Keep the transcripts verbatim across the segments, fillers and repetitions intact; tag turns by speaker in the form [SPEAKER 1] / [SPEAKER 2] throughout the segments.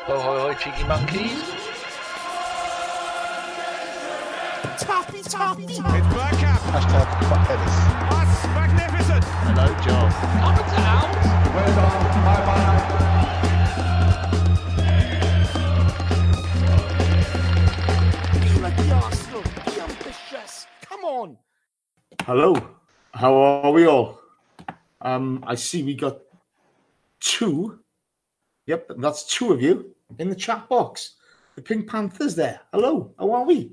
[SPEAKER 1] Ho, ho, ho, cheeky monkeys.
[SPEAKER 2] Toppy, toppy.
[SPEAKER 3] It's Bergkamp.
[SPEAKER 4] Hashtag fuck Ellis.
[SPEAKER 3] That's magnificent.
[SPEAKER 1] Hello, John. Up and down.
[SPEAKER 4] Well done. Bye bye.
[SPEAKER 2] Be like the Arsenal. Be ambitious. Come on.
[SPEAKER 5] Hello, how are we all? Um, I see we got two. Yep, that's two of you in the chat box. The Pink Panthers there. Hello, how are we?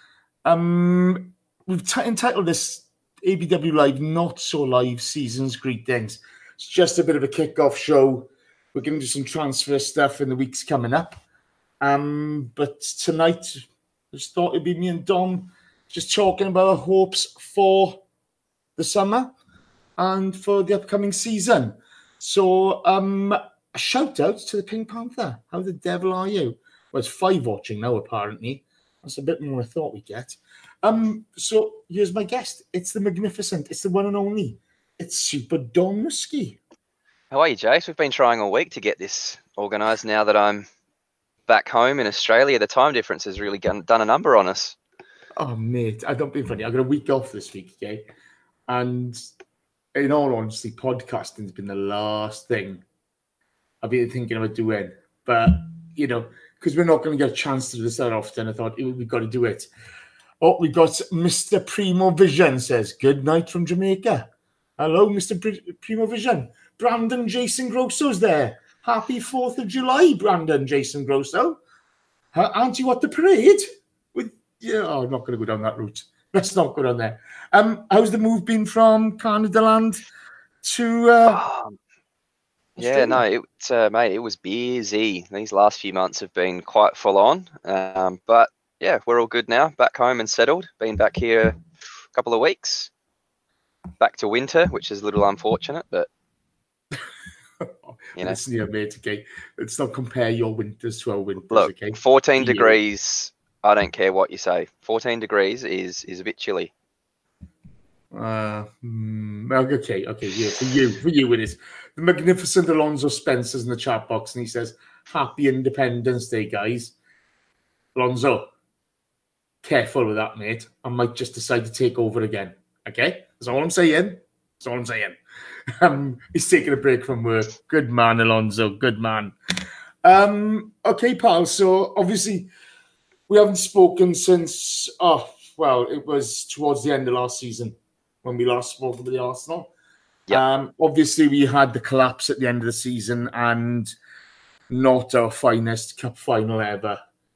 [SPEAKER 5] Um, we've t- entitled this A B W Live Not So Live Season's Greetings. It's just a bit of a kick-off show. We're going to do some transfer stuff in the weeks coming up. Um, but tonight, I just thought it'd be me and Dom just talking about our hopes for the summer and for the upcoming season. So, um, a shout out to the Pink Panther. How the devil are you? Well, it's five watching now, apparently. That's a bit more than I thought we'd get. Um, so here's my guest. It's the magnificent. It's the one and only. It's Super Dom Muskie.
[SPEAKER 6] How are you, Jace? We've been trying all week to get this organised now that I'm back home in Australia. The time difference has really done a number on us.
[SPEAKER 5] Oh, mate, I don't be funny. I got a week off this week, okay? And in all honesty, podcasting's been the last thing I've been thinking about doing. But, you know, because we're not going to get a chance to do this that often, I thought we've got to do it. Oh, we got Mister Primo Vision says, good night from Jamaica. Hello, Mister Pr- Primo Vision. Brandon Jason Grosso's there. Happy fourth of July, Brandon Jason Grosso. Uh, aren't you at the parade? With yeah, oh, I'm not going to go down that route. Let's not go down there. Um, how's the move been from Canadaland to... Uh,
[SPEAKER 6] Oh, yeah, no, it, uh, mate, it was busy. These last few months have been quite full on. Um, but, yeah, we're all good now. Back home and settled. Been back here a couple of weeks. Back to winter, which is a little unfortunate, but, you know.
[SPEAKER 5] Listen here, mate, okay? Let's not compare your winters to our winters,
[SPEAKER 6] Look,
[SPEAKER 5] okay?
[SPEAKER 6] fourteen
[SPEAKER 5] Yeah.
[SPEAKER 6] degrees, I don't care what you say. fourteen degrees is, is a bit chilly.
[SPEAKER 5] Uh, mm, okay, okay, yeah, for you, for you it is. The magnificent Alonso Spencer's in the chat box, and he says, Happy Independence Day, guys. Alonso, careful with that, mate. I might just decide to take over again, okay? That's all I'm saying. That's all I'm saying. Um, he's taking a break from work. Good man, Alonso, good man. Um, okay, pal, so obviously we haven't spoken since, oh, well, it was towards the end of last season when we last spoke about the Arsenal.
[SPEAKER 6] Yep.
[SPEAKER 5] Um, obviously, we had the collapse at the end of the season and not our finest cup final ever.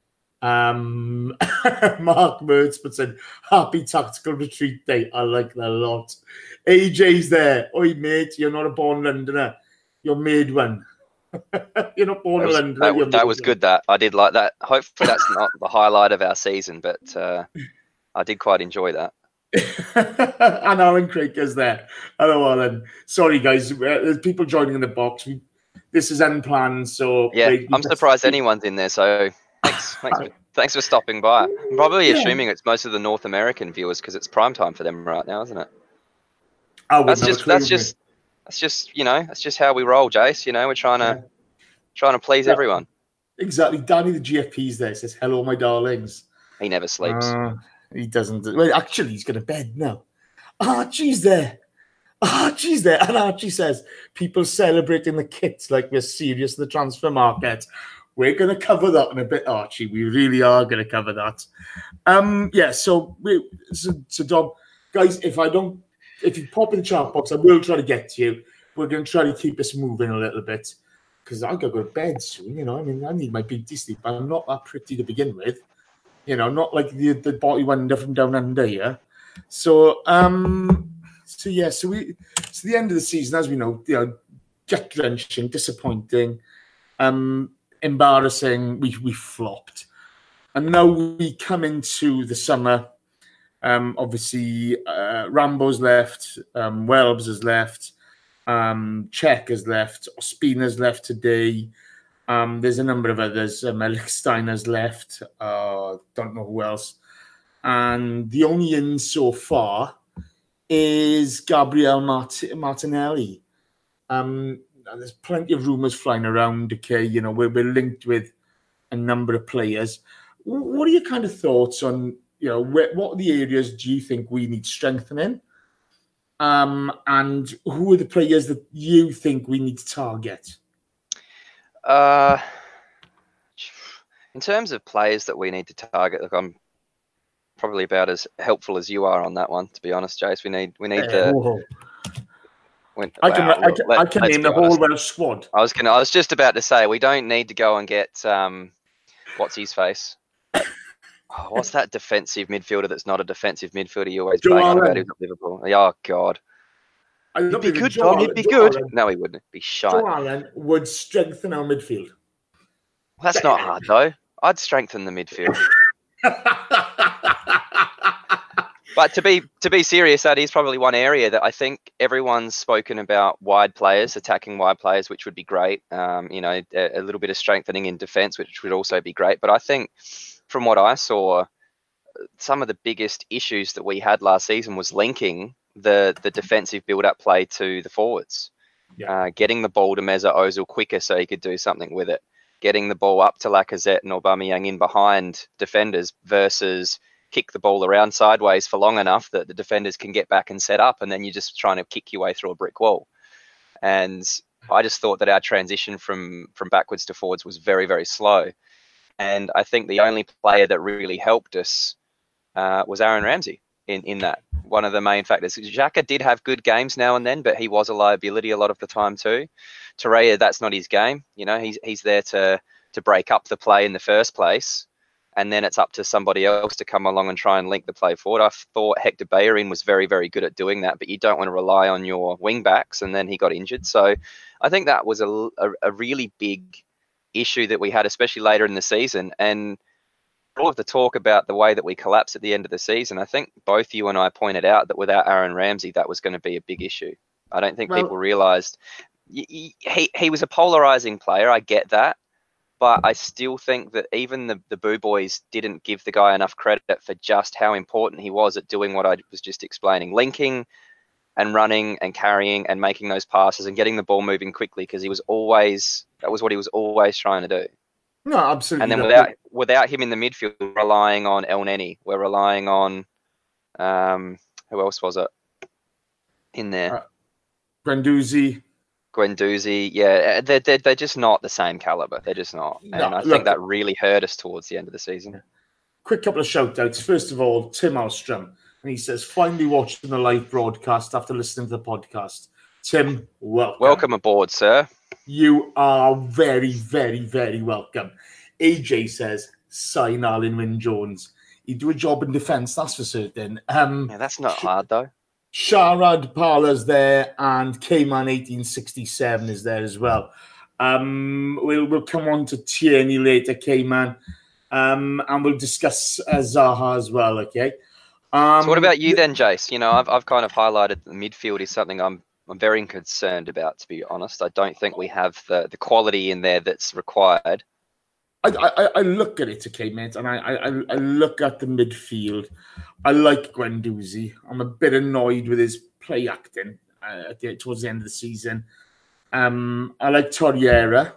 [SPEAKER 5] Um, Mark Mertz but said, happy tactical retreat day. I like that a lot. A J's there. Oi, mate, you're not a born Londoner. You're made one. You're not born
[SPEAKER 6] That was,
[SPEAKER 5] Londoner.
[SPEAKER 6] that,
[SPEAKER 5] you're
[SPEAKER 6] that
[SPEAKER 5] made
[SPEAKER 6] was
[SPEAKER 5] one.
[SPEAKER 6] good, that. I did like that. Hopefully that's not the highlight of our season, but uh, I did quite enjoy that.
[SPEAKER 5] And Alan Craig is there. Hello, Alan. Sorry, guys. There's people joining in the box. We, this is unplanned, so...
[SPEAKER 6] Yeah,
[SPEAKER 5] we, we
[SPEAKER 6] I'm
[SPEAKER 5] just-
[SPEAKER 6] surprised anyone's in there, so thanks thanks, for, thanks for stopping by. I'm probably
[SPEAKER 5] Yeah.
[SPEAKER 6] assuming it's most of the North American viewers because it's prime time for them right now, isn't it?
[SPEAKER 5] I wouldn't
[SPEAKER 6] That's
[SPEAKER 5] have a
[SPEAKER 6] just
[SPEAKER 5] clue,
[SPEAKER 6] that's
[SPEAKER 5] mate.
[SPEAKER 6] just that's just you know that's just how we roll, Jace. You know, we're trying to
[SPEAKER 5] Yeah.
[SPEAKER 6] trying to please
[SPEAKER 5] Yeah.
[SPEAKER 6] everyone.
[SPEAKER 5] Exactly. Danny, the G F P's there, says, hello, my darlings.
[SPEAKER 6] He never sleeps.
[SPEAKER 5] Uh, he doesn't. Well, actually, he's going to bed now. Archie's there. Archie's there. And Archie says, people celebrating the kits like we're serious in the transfer market. We're going to cover that in a bit, Archie. We really are going to cover that. Um, yeah, so, we, so, so Dom, guys, if I don't, if you pop in the chat box, I will try to get to you. We're going to try to keep us moving a little bit because I've got to go to bed soon, you know. I mean, I need my beauty sleep. I'm not that pretty to begin with. You know, not like the, the body wonder from down under here. So, um, so yeah, so we, it's the end of the season, as we know, you know, gut wrenching, disappointing, um, embarrassing. We we flopped, and now we come into the summer. Um, obviously, uh, Rambo's left, um, Welbs has left, um, Czech has left, Ospina's left today. Um, there's a number of others. Um, Alex Steiner's left. Uh, don't know who else. And the only in so far is Gabriel Mart- Martinelli. Um, there's plenty of rumours flying around. Okay, you know, we're, we're linked with a number of players. What are your kind of thoughts on, you know, where, what are the areas do you think we need strengthening? Um, and who are the players that you think we need to target?
[SPEAKER 6] Uh, in terms of players that we need to target, look, I'm probably about as helpful as you are on that one, to be honest, Jace. We need we need
[SPEAKER 5] Uh,
[SPEAKER 6] the.
[SPEAKER 5] oh.
[SPEAKER 6] When,
[SPEAKER 5] I can,
[SPEAKER 6] wow,
[SPEAKER 5] I can,
[SPEAKER 6] let,
[SPEAKER 5] I can name the whole Welsh squad.
[SPEAKER 6] I was gonna. I was just about to say we don't need to go and get um, what's his face. Oh, what's that defensive midfielder that's not a defensive midfielder you always bang on about? Who's at Liverpool? Oh God, he'd be good, Tom. He'd be good. No, he wouldn't. He'd be shy.
[SPEAKER 5] Joe Allen would strengthen our midfield.
[SPEAKER 6] That's not hard though. I'd strengthen the midfield. But to be to be serious, that is probably one area that I think everyone's spoken about wide players, attacking wide players, which would be great. Um, you know, a, a little bit of strengthening in defence, which would also be great. But I think from what I saw, some of the biggest issues that we had last season was linking the the defensive build-up play to the forwards. Yeah. Uh, getting the ball to Mesut Ozil quicker so he could do something with it. Getting the ball up to Lacazette and Aubameyang in behind defenders versus kick the ball around sideways for long enough that the defenders can get back and set up, and then you're just trying to kick your way through a brick wall. And I just thought that our transition from from backwards to forwards was very, very slow. And I think the only player that really helped us uh, was Aaron Ramsey in, in that. One of the main factors. Xhaka did have good games now and then, but he was a liability a lot of the time too. Torreira, that's not his game. You know, he's he's there to to break up the play in the first place. And then it's up to somebody else to come along and try and link the play forward. I thought Hector Bellerin was very, very good at doing that, but you don't want to rely on your wing backs, and then he got injured. So I think that was a, a, a really big issue that we had, especially later in the season. And all of the talk about the way that we collapsed at the end of the season, I think both you and I pointed out that without Aaron Ramsey, that was going to be a big issue. I don't think well, people realised he, he, he was a polarising player. I get that. But I still think that even the, the Boo Boys didn't give the guy enough credit for just how important he was at doing what I was just explaining. Linking and running and carrying and making those passes and getting the ball moving quickly, because he was always, that was what he was always trying to do.
[SPEAKER 5] No, absolutely.
[SPEAKER 6] And then without without him in the midfield, we're relying on El Neni. We're relying on, um, who else was it in there?
[SPEAKER 5] Uh, Guendouzi.
[SPEAKER 6] Guendouzi, yeah, they're, they're, they're just not the same caliber. They're just not. And no, I think look, that really hurt us towards the end of the season.
[SPEAKER 5] Quick couple of shout outs. First of all, Tim Alstrom. And he says, finally watching the live broadcast after listening to the podcast. Tim, welcome.
[SPEAKER 6] Welcome aboard, sir.
[SPEAKER 5] You are very, very, very welcome. A J says, sign Alun Wyn Jones. He'd do a job in defence, that's for certain. Um,
[SPEAKER 6] yeah, that's not sh- hard, though.
[SPEAKER 5] Sharad Parler's there, and K-Man eighteen sixty-seven is there as well. Um, we'll we'll come on to Tierney later, K-Man, um, and we'll discuss uh, Zaha as well. Okay. Um,
[SPEAKER 6] so what about you then, Jace? You know, I've I've kind of highlighted the midfield is something I'm I'm very concerned about. To be honest, I don't think we have the the quality in there that's required.
[SPEAKER 5] I, I, I look at it, okay, mate, and I, I, I look at the midfield. I like Guendouzi. I'm a bit annoyed with his play acting uh, at the, towards the end of the season. Um, I like Torreira,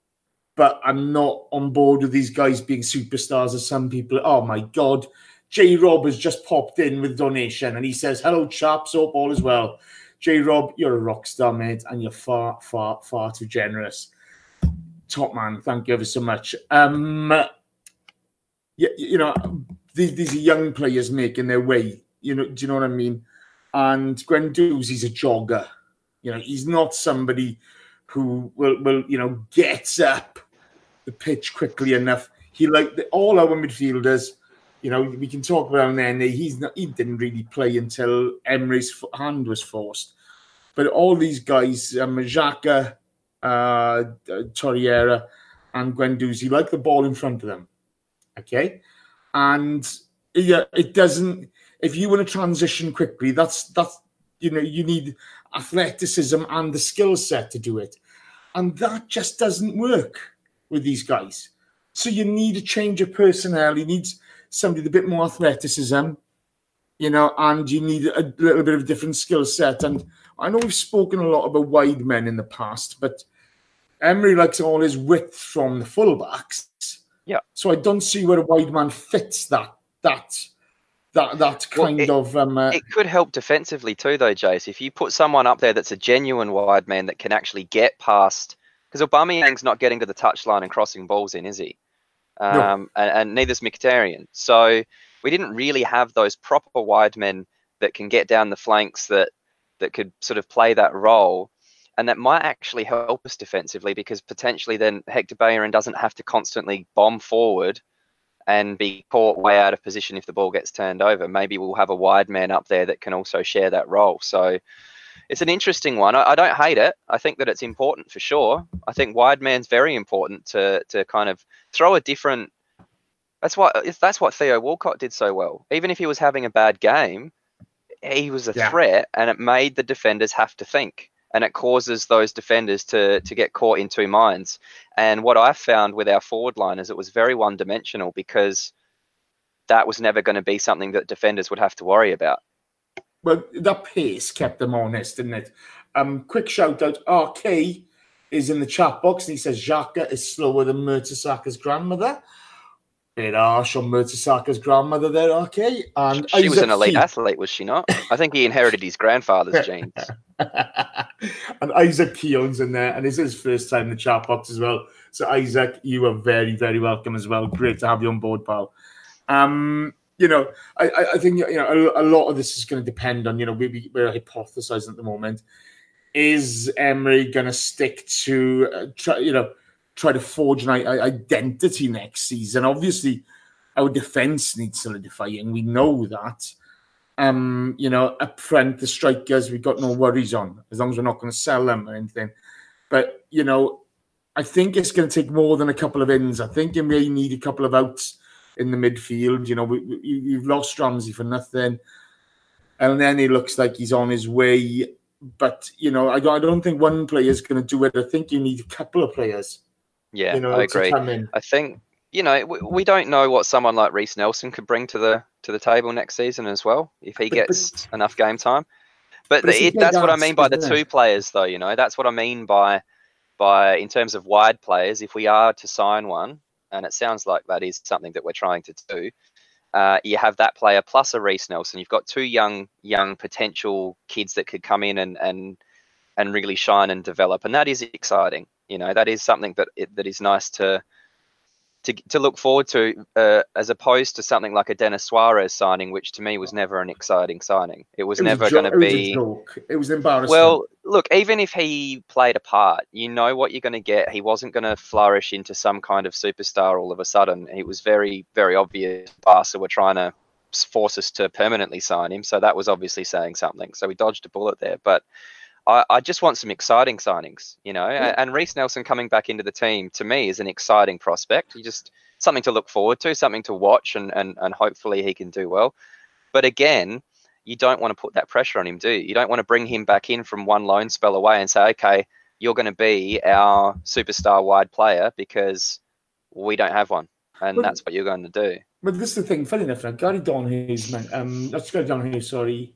[SPEAKER 5] but I'm not on board with these guys being superstars as some people. Oh, my God. J-Rob has just popped in with a donation, and he says, hello, chaps, hope all is well. J-Rob, you're a rock star, mate, and you're far, far, far too generous. Top man, thank you ever so much. Um, yeah, you know, these, these are young players making their way. You know, do you know what I mean? And Guendouzi's a jogger. You know, he's not somebody who will, will you know, gets up the pitch quickly enough. He like the, all our midfielders. You know, we can talk about him then. He's not. He didn't really play until Emery's hand was forced. But all these guys, um, Xhaka, uh, Torreira and Guendouzi like the ball in front of them, okay? And yeah, it doesn't. If you want to transition quickly, that's that's you know you need athleticism and the skill set to do it, and that just doesn't work with these guys. So you need a change of personnel. You need somebody with a bit more athleticism, you know, and you need a little bit of a different skill set. And I know we've spoken a lot about wide men in the past, but Emery likes all his width from the fullbacks.
[SPEAKER 6] Yeah.
[SPEAKER 5] So I don't see where a wide man fits that that that that kind
[SPEAKER 6] well, it,
[SPEAKER 5] of. Um, uh,
[SPEAKER 6] it could help defensively too, though, Jace. If you put someone up there that's a genuine wide man that can actually get past, because Aubameyang's not getting to the touchline and crossing balls in, is he? Um,
[SPEAKER 5] no.
[SPEAKER 6] and, and neither's Mkhitaryan. So we didn't really have those proper wide men that can get down the flanks that that could sort of play that role. And that might actually help us defensively, because potentially then Hector Bellerin doesn't have to constantly bomb forward and be caught way out of position if the ball gets turned over. Maybe we'll have a wide man up there that can also share that role. So it's an interesting one. I, I don't hate it. I think that it's important for sure. I think wide man's very important to to kind of throw a different. That's what that's what Theo Walcott did so well. Even if he was having a bad game, he was a
[SPEAKER 5] Yeah.
[SPEAKER 6] threat, and it made the defenders have to think. And it causes those defenders to to get caught in two minds. And what I found with our forward line is it was very one-dimensional, because that was never going to be something that defenders would have to worry about.
[SPEAKER 5] Well, that pace kept them honest, didn't it? Um, quick shout out. R K is in the chat box, and he says Xhaka is slower than Mertesack's grandmother. Bit harsh on Mertesack's grandmother there, R K. And
[SPEAKER 6] She was
[SPEAKER 5] Isaac
[SPEAKER 6] an elite
[SPEAKER 5] Key.
[SPEAKER 6] athlete, was she not? I think he inherited his grandfather's genes.
[SPEAKER 5] And Isaac Keown's in there, and this is his first time in the chat box as well. So Isaac, you are very, very welcome as well. Great to have you on board, pal. Um, you know, I, I think you know a, a lot of this is going to depend on, you know, we, we're hypothesizing at the moment. Is Emery going to stick to uh, try, you know, try to forge an identity next season? Obviously, our defense needs solidifying. We know that. Um, you know, up front, the strikers, we've got no worries on, as long as we're not going to sell them or anything. But, you know, I think it's going to take more than a couple of ins. I think you may need a couple of outs in the midfield. You know, we, we, you've lost Ramsey for nothing. And then he looks like he's on his way. But, you know, I don't, I don't think one player is going to do it. I think you need a couple of players.
[SPEAKER 6] Yeah,
[SPEAKER 5] you know,
[SPEAKER 6] I
[SPEAKER 5] to
[SPEAKER 6] agree.
[SPEAKER 5] come in.
[SPEAKER 6] I think, you know, we, we don't know what someone like Reece Nelson could bring to the to the table next season as well, if he
[SPEAKER 5] But-
[SPEAKER 6] gets
[SPEAKER 5] but-
[SPEAKER 6] enough game time. But,
[SPEAKER 5] But it's a
[SPEAKER 6] it,
[SPEAKER 5] big
[SPEAKER 6] that's what I
[SPEAKER 5] ask,
[SPEAKER 6] mean by the
[SPEAKER 5] isn't it?
[SPEAKER 6] two players, though. You know, that's what I mean by by in terms of wide players. If we are to sign one, and it sounds like that is something that we're trying to do, uh, you have that player plus a Reece Nelson. You've got two young young potential kids that could come in and and and really shine and develop, and that is exciting. You know, that is something that it, that is nice to to to look forward to, uh, as opposed to something like a Dennis Suarez signing, which to me was never an exciting signing. It was
[SPEAKER 5] It was
[SPEAKER 6] never
[SPEAKER 5] a jo-
[SPEAKER 6] going to
[SPEAKER 5] it was a
[SPEAKER 6] be.
[SPEAKER 5] joke. It was embarrassing.
[SPEAKER 6] Well, look, even if he played a part, you know what you're going to get. He wasn't going to flourish into some kind of superstar all of a sudden. It was very, very obvious Barca were trying to force us to permanently sign him. So that was obviously saying something. So we dodged a bullet there. But I, I just want some exciting signings, you know,
[SPEAKER 5] Yeah.
[SPEAKER 6] and Reece Nelson coming back into the team to me is an exciting prospect. You just something to look forward to, something to watch, and, and, and hopefully he can do well. But again, you don't want to put that pressure on him, do you? You don't want to bring him back in from one loan spell away and say, okay, you're going to be our superstar wide player, because we don't have one. And
[SPEAKER 5] But-
[SPEAKER 6] that's what you're going to do.
[SPEAKER 5] But this is the thing, funny enough, now, Gary Donahue, man, um, let's go down here, sorry.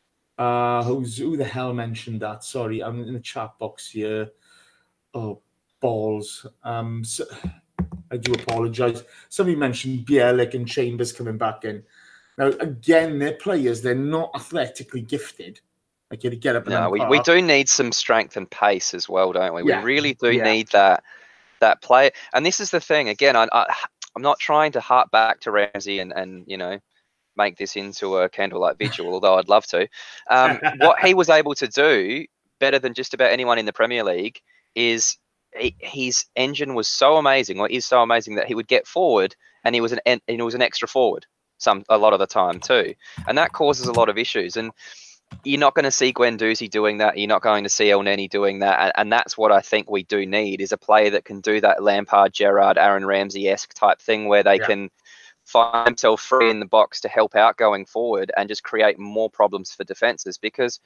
[SPEAKER 5] Uh, who's, who the hell mentioned that? Sorry, I'm in the chat box here. Oh, balls. Um, so, I do apologise. Somebody mentioned Bielik and Chambers coming back in. Now, again, they're players, they're not athletically gifted. Like, you get up and
[SPEAKER 6] No,
[SPEAKER 5] down
[SPEAKER 6] we,
[SPEAKER 5] the
[SPEAKER 6] we
[SPEAKER 5] park.
[SPEAKER 6] do need some strength and pace as well, don't we?
[SPEAKER 5] Yeah.
[SPEAKER 6] We really do
[SPEAKER 5] Yeah.
[SPEAKER 6] need that that play. And this is the thing, again, I, I, I'm not trying to harp back to Ramsey and, and, you know, make this into a candlelight vigil, although I'd love to. Um, what he was able to do better than just about anyone in the Premier League is he, his engine was so amazing, or is so amazing, that he would get forward and he was an and he was an extra forward some a lot of the time too, and that causes a lot of issues. And you're not going to see Guendouzi doing that. You're not going to see El Neni doing that, and, and that's what I think we do need, is a player that can do that Lampard, Gerrard, Aaron Ramsey-esque type thing, where they
[SPEAKER 5] Yeah.
[SPEAKER 6] can find themselves free in the box to help out going forward and just create more problems for defenses. Because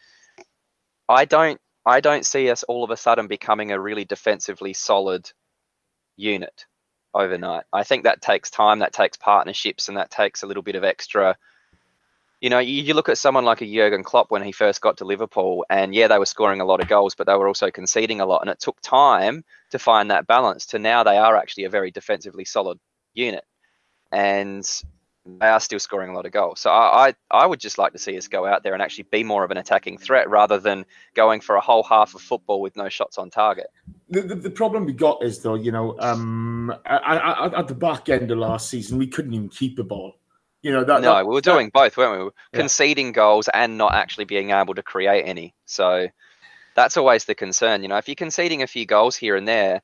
[SPEAKER 6] I don't, I don't see us all of a sudden becoming a really defensively solid unit overnight. I think that takes time, that takes partnerships, and that takes a little bit of extra. You know, you, you look at someone like a Jurgen Klopp when he first got to Liverpool, and yeah, they were scoring a lot of goals, but they were also conceding a lot, and it took time to find that balance. To now, they are actually a very defensively solid unit, and they are still scoring a lot of goals. So I, I, I would just like to see us go out there and actually be more of an attacking threat rather than going for a whole half of football with no shots on target.
[SPEAKER 5] The, the, the problem we got is, though, you know, um, I, I, at the back end of last season, we couldn't even keep the ball. You know, that,
[SPEAKER 6] no,
[SPEAKER 5] that,
[SPEAKER 6] we were doing
[SPEAKER 5] that,
[SPEAKER 6] both, weren't we? We were
[SPEAKER 5] yeah.
[SPEAKER 6] conceding goals and not actually being able to create any. So that's always the concern. You know, if you're conceding a few goals here and there,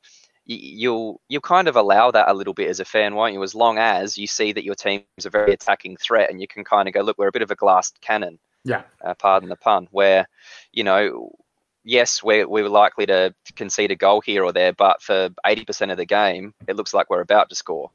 [SPEAKER 6] you'll you'll kind of allow that a little bit as a fan, won't you? As long as you see that your team is a very attacking threat, and you can kind of go, look, we're a bit of a glass cannon.
[SPEAKER 5] Yeah.
[SPEAKER 6] Uh, pardon the pun. Where, you know, yes, we're we're likely to concede a goal here or there, but for eighty percent of the game, it looks like we're about to score.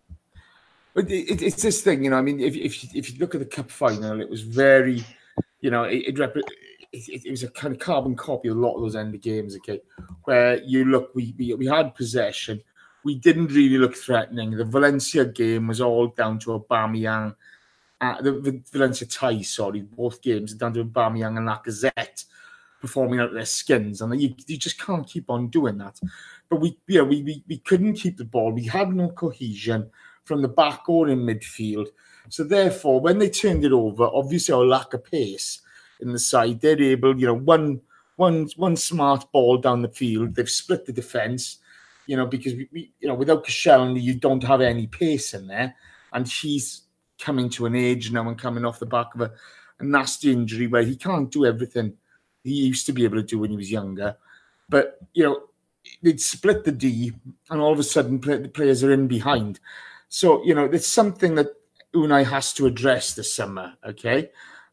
[SPEAKER 5] But it, it's this thing, you know. I mean, if if you, if you look at the cup final, it was very, you know, it it, rep- it it was a kind of carbon copy of a lot of those end of games, okay, where you look, we we, we had possession, we didn't really look threatening. The Valencia game was all down to Aubameyang, uh, the, the Valencia tie, sorry, both games down to Aubameyang and Lacazette performing out of their skins, and you, you just can't keep on doing that. But we, yeah, we, we we couldn't keep the ball. We had no cohesion from the back or in midfield. So therefore, when they turned it over, obviously our lack of pace in the side, they're able, you know, one one one smart ball down the field, they've split the defence, you know, because we, we you know, without Koscielny, you don't have any pace in there, and he's coming to an age now and coming off the back of a, a nasty injury where he can't do everything he used to be able to do when he was younger. But, you know, they'd split the D, and all of a sudden the players are in behind. So, you know, it's something that Unai has to address this summer, okay?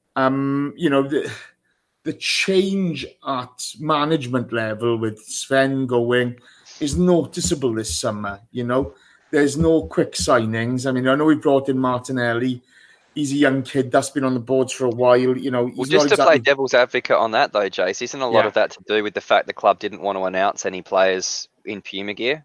[SPEAKER 5] Um, you know, the, the change at management level with Sven going is noticeable this summer, you know? There's no quick signings. I mean, I know we brought in Martinelli. He's a young kid that's been on the boards for a while, you know. He's
[SPEAKER 6] well, just
[SPEAKER 5] not
[SPEAKER 6] to
[SPEAKER 5] exactly...
[SPEAKER 6] play devil's advocate on that, though, Jace, isn't a lot
[SPEAKER 5] yeah.
[SPEAKER 6] of that to do with the fact the club didn't want to announce any players in Puma gear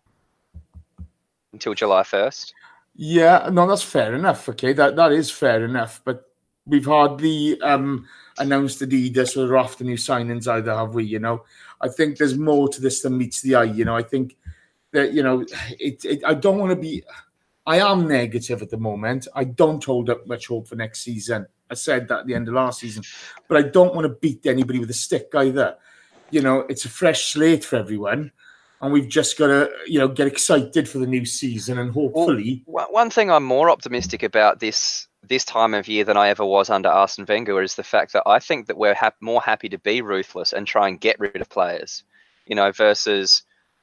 [SPEAKER 6] until July first?
[SPEAKER 5] Yeah, no, that's fair enough. Okay, that that is fair enough. But we've hardly um, announced Adidas or after new signings either, have we? You know, I think there's more to this than meets the eye. You know, I think that, you know, it. it I don't want to be. I am negative at the moment. I don't hold up much hope for next season. I said that at the end of last season, but I don't want to beat anybody with a stick either. You know, it's a fresh slate for everyone. And we've just got to, you know, get excited for the new season, and hopefully.
[SPEAKER 6] Well, one thing I'm more optimistic about this this time of year than I ever was under Arsene Wenger is the fact that I think that we're ha- more happy to be ruthless and try and get rid of players, you know, versus